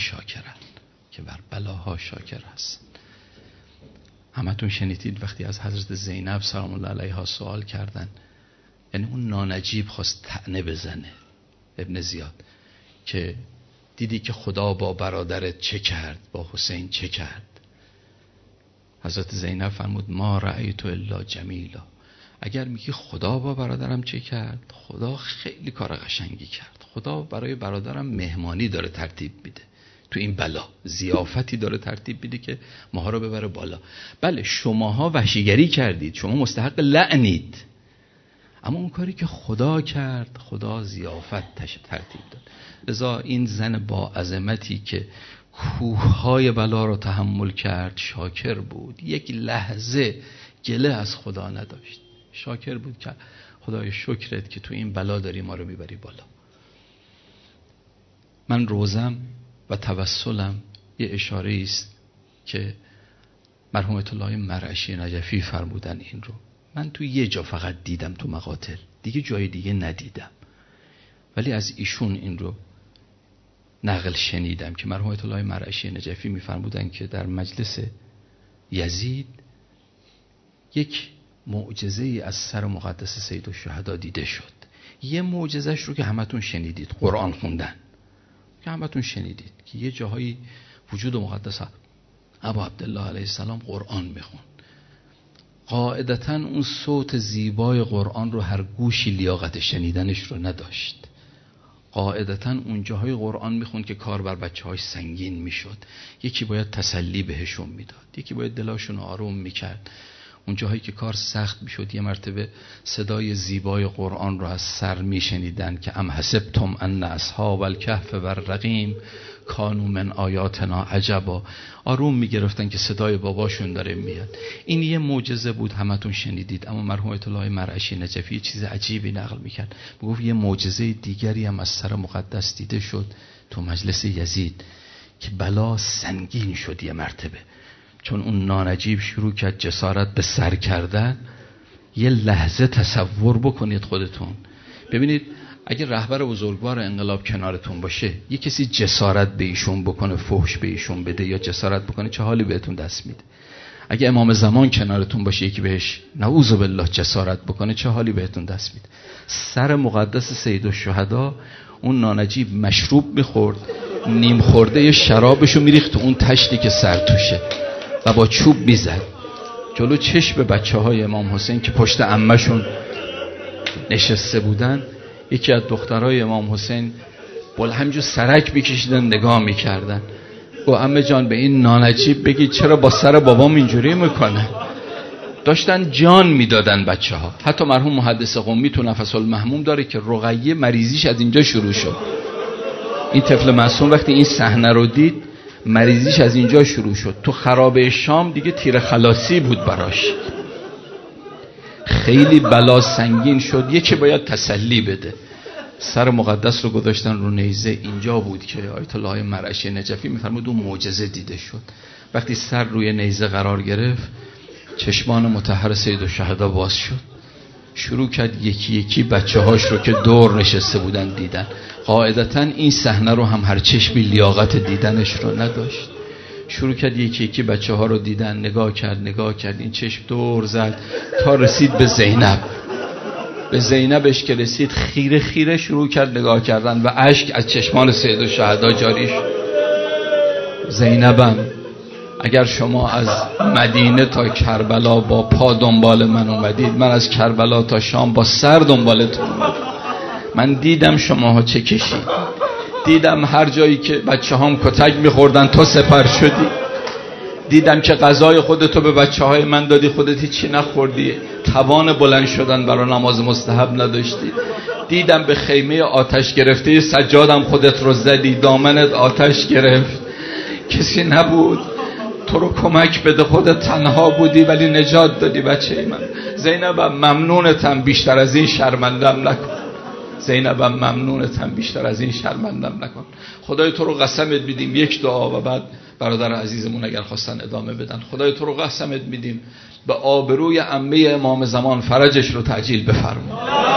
شاکر هست. همتون شنیدید وقتی از حضرت زینب سلام الله علیها سوال کردن، یعنی اون نانجیب خواست طعنه بزنه، ابن زیاد، که دیدی که خدا با برادرت چه کرد، با حسین چه کرد؟ حضرت زینب فرمود ما رأیت الا جمیلا. اگر میگی خدا با برادرم چه کرد، خدا خیلی کار قشنگی کرد. خدا برای برادرم مهمانی داره ترتیب میده، تو این بلا ضیافتی داره ترتیب میده که ماها رو ببره بالا. بله شماها وحشیگری کردید، شما مستحق لعنید، اما اون کاری که خدا کرد، خدا ضیافت ترتیب داد. لذا این زن با عظمتی که کوههای بلا رو تحمل کرد شاکر بود، 1 لحظه گله از خدا نداشت، شاکر بود که خدای شکرت که تو این بلا داری ما رو میبری بالا. من روزم و توسلم یه اشاره است که مرحوم آیت الله مرعشی نجفی فرمودن. این رو من تو یه جا فقط دیدم تو مقاتل، دیگه جای دیگه ندیدم، ولی از ایشون این رو نقل شنیدم که مرحوم آیت الله مرعشی نجفی میفرمودن که در مجلس یزید یک معجزه ای از سر مقدس سید الشهدا دیده شد. یه معجزهش رو که همتون شنیدید، قرآن خوندن که همتون شنیدید که یه جاهایی وجود مقدس ابا عبدالله علیه السلام قرآن میخوند. قاعدتاً اون صوت زیبای قرآن رو هر گوشی لیاقت شنیدنش رو نداشت. قاعدتاً اون جاهای قرآن میخوند که کار بر بچه‌هاش سنگین میشد، یکی باید تسلی بهشون میداد، یکی باید دلاشون آروم میکرد. اون جاهایی که کار سخت میشد، یه مرتبه صدای زیبای قرآن رو از سر میشنیدن که ام حسبتم ان اصحاب الکهف والرقیم کانوا من آیاتنا عجبا، آروم میگرفتن که صدای باباشون داره میاد. این یه معجزه بود، همتون شنیدید. اما مرحوم آیت الله مرعشی نجفی چیز عجیبی نقل میکرد، میگفت یه معجزه دیگری هم از سر مقدس دیده شد تو مجلس یزید که بلا سنگین شد یه مرتبه، چون اون نانجیب شروع کرد جسارت به سر کردن. یه لحظه تصور بکنید خودتون، ببینید اگه رهبر بزرگوار انقلاب کنارتون باشه، یه کسی جسارت به ایشون بکنه، فحش به ایشون بده یا جسارت بکنه، چه حالی بهتون دست میده؟ اگه امام زمان کنارتون باشه، یکی بهش نعوذ بالله جسارت بکنه، چه حالی بهتون دست میده؟ سر مقدس سید الشهدا اون نانجیب مشروب میخورد، نیم خورده شرابشو میریخت تو اون تشتی که سر توشه و با چوب میزد جلو چشم بچه‌های امام حسین که پشت عمه‌شون نشسته بودن. یکی از دخترای امام حسین همینجور سرک میکشیدن نگاه میکردن. گفت عمه جان به این نانجیب بگید چرا با سر بابام اینجوری میکنه. داشتن جان میدادن بچه ها. حتی مرحوم محدث قمی تو نفس المحموم داره که رقیه مریضیش از اینجا شروع شد. این طفل معصوم وقتی این صحنه رو دید مریضیش از اینجا شروع شد. تو خرابه شام دیگه تیر خلاصی بود براش، خیلی بلا سنگین شد. یکی باید تسلی بده. سر مقدس رو گذاشتن رو نیزه. اینجا بود که آیت الله مرعشی نجفی میفرمود اون معجزه دیده شد. وقتی سر روی نیزه قرار گرفت چشمان مطهر سید الشهدا باز شد، شروع کرد یکی یکی بچه هاش رو که دور نشسته بودن دیدن. قاعدتا این صحنه رو هم هر چشمی لیاقت دیدنش رو نداشت. شروع کرد یکی یکی بچه ها رو دیدن، نگاه کرد، این چشم دور زد تا رسید به زینب. به زینبش که رسید خیره خیره شروع کرد نگاه کردن و اشک از چشمان سید الشهدا جاری شد. زینبم اگر شما از مدینه تا کربلا با پا دنبال من اومدید، من از کربلا تا شام با سر دنبالتون اومدم. من دیدم شماها چه کشید، دیدم هر جایی که بچه هام کتک میخوردن تو سپر شدی، دیدم که غذای خودتو به بچه های من دادی، خودت هیچی نخوردی، توان بلند شدن برای نماز مستحب نداشتی. دیدم به خیمه آتش گرفته سجادم خودت رو زدی، دامنت آتش گرفت، کسی نبود تو رو کمک بده، خودت تنها بودی ولی نجات دادی بچه من. زینبم ممنونتم، بیشتر از این شرمندم نکن. زینبم ممنونتم، بیشتر از این شرمندم نکن. خدای تو رو قسمت میدیم، یک دعا و بعد برادر عزیزمون اگر خواستن ادامه بدن. خدای تو رو قسمت میدیم به آبروی عمه امام زمان فرجش رو تعجیل بفرما.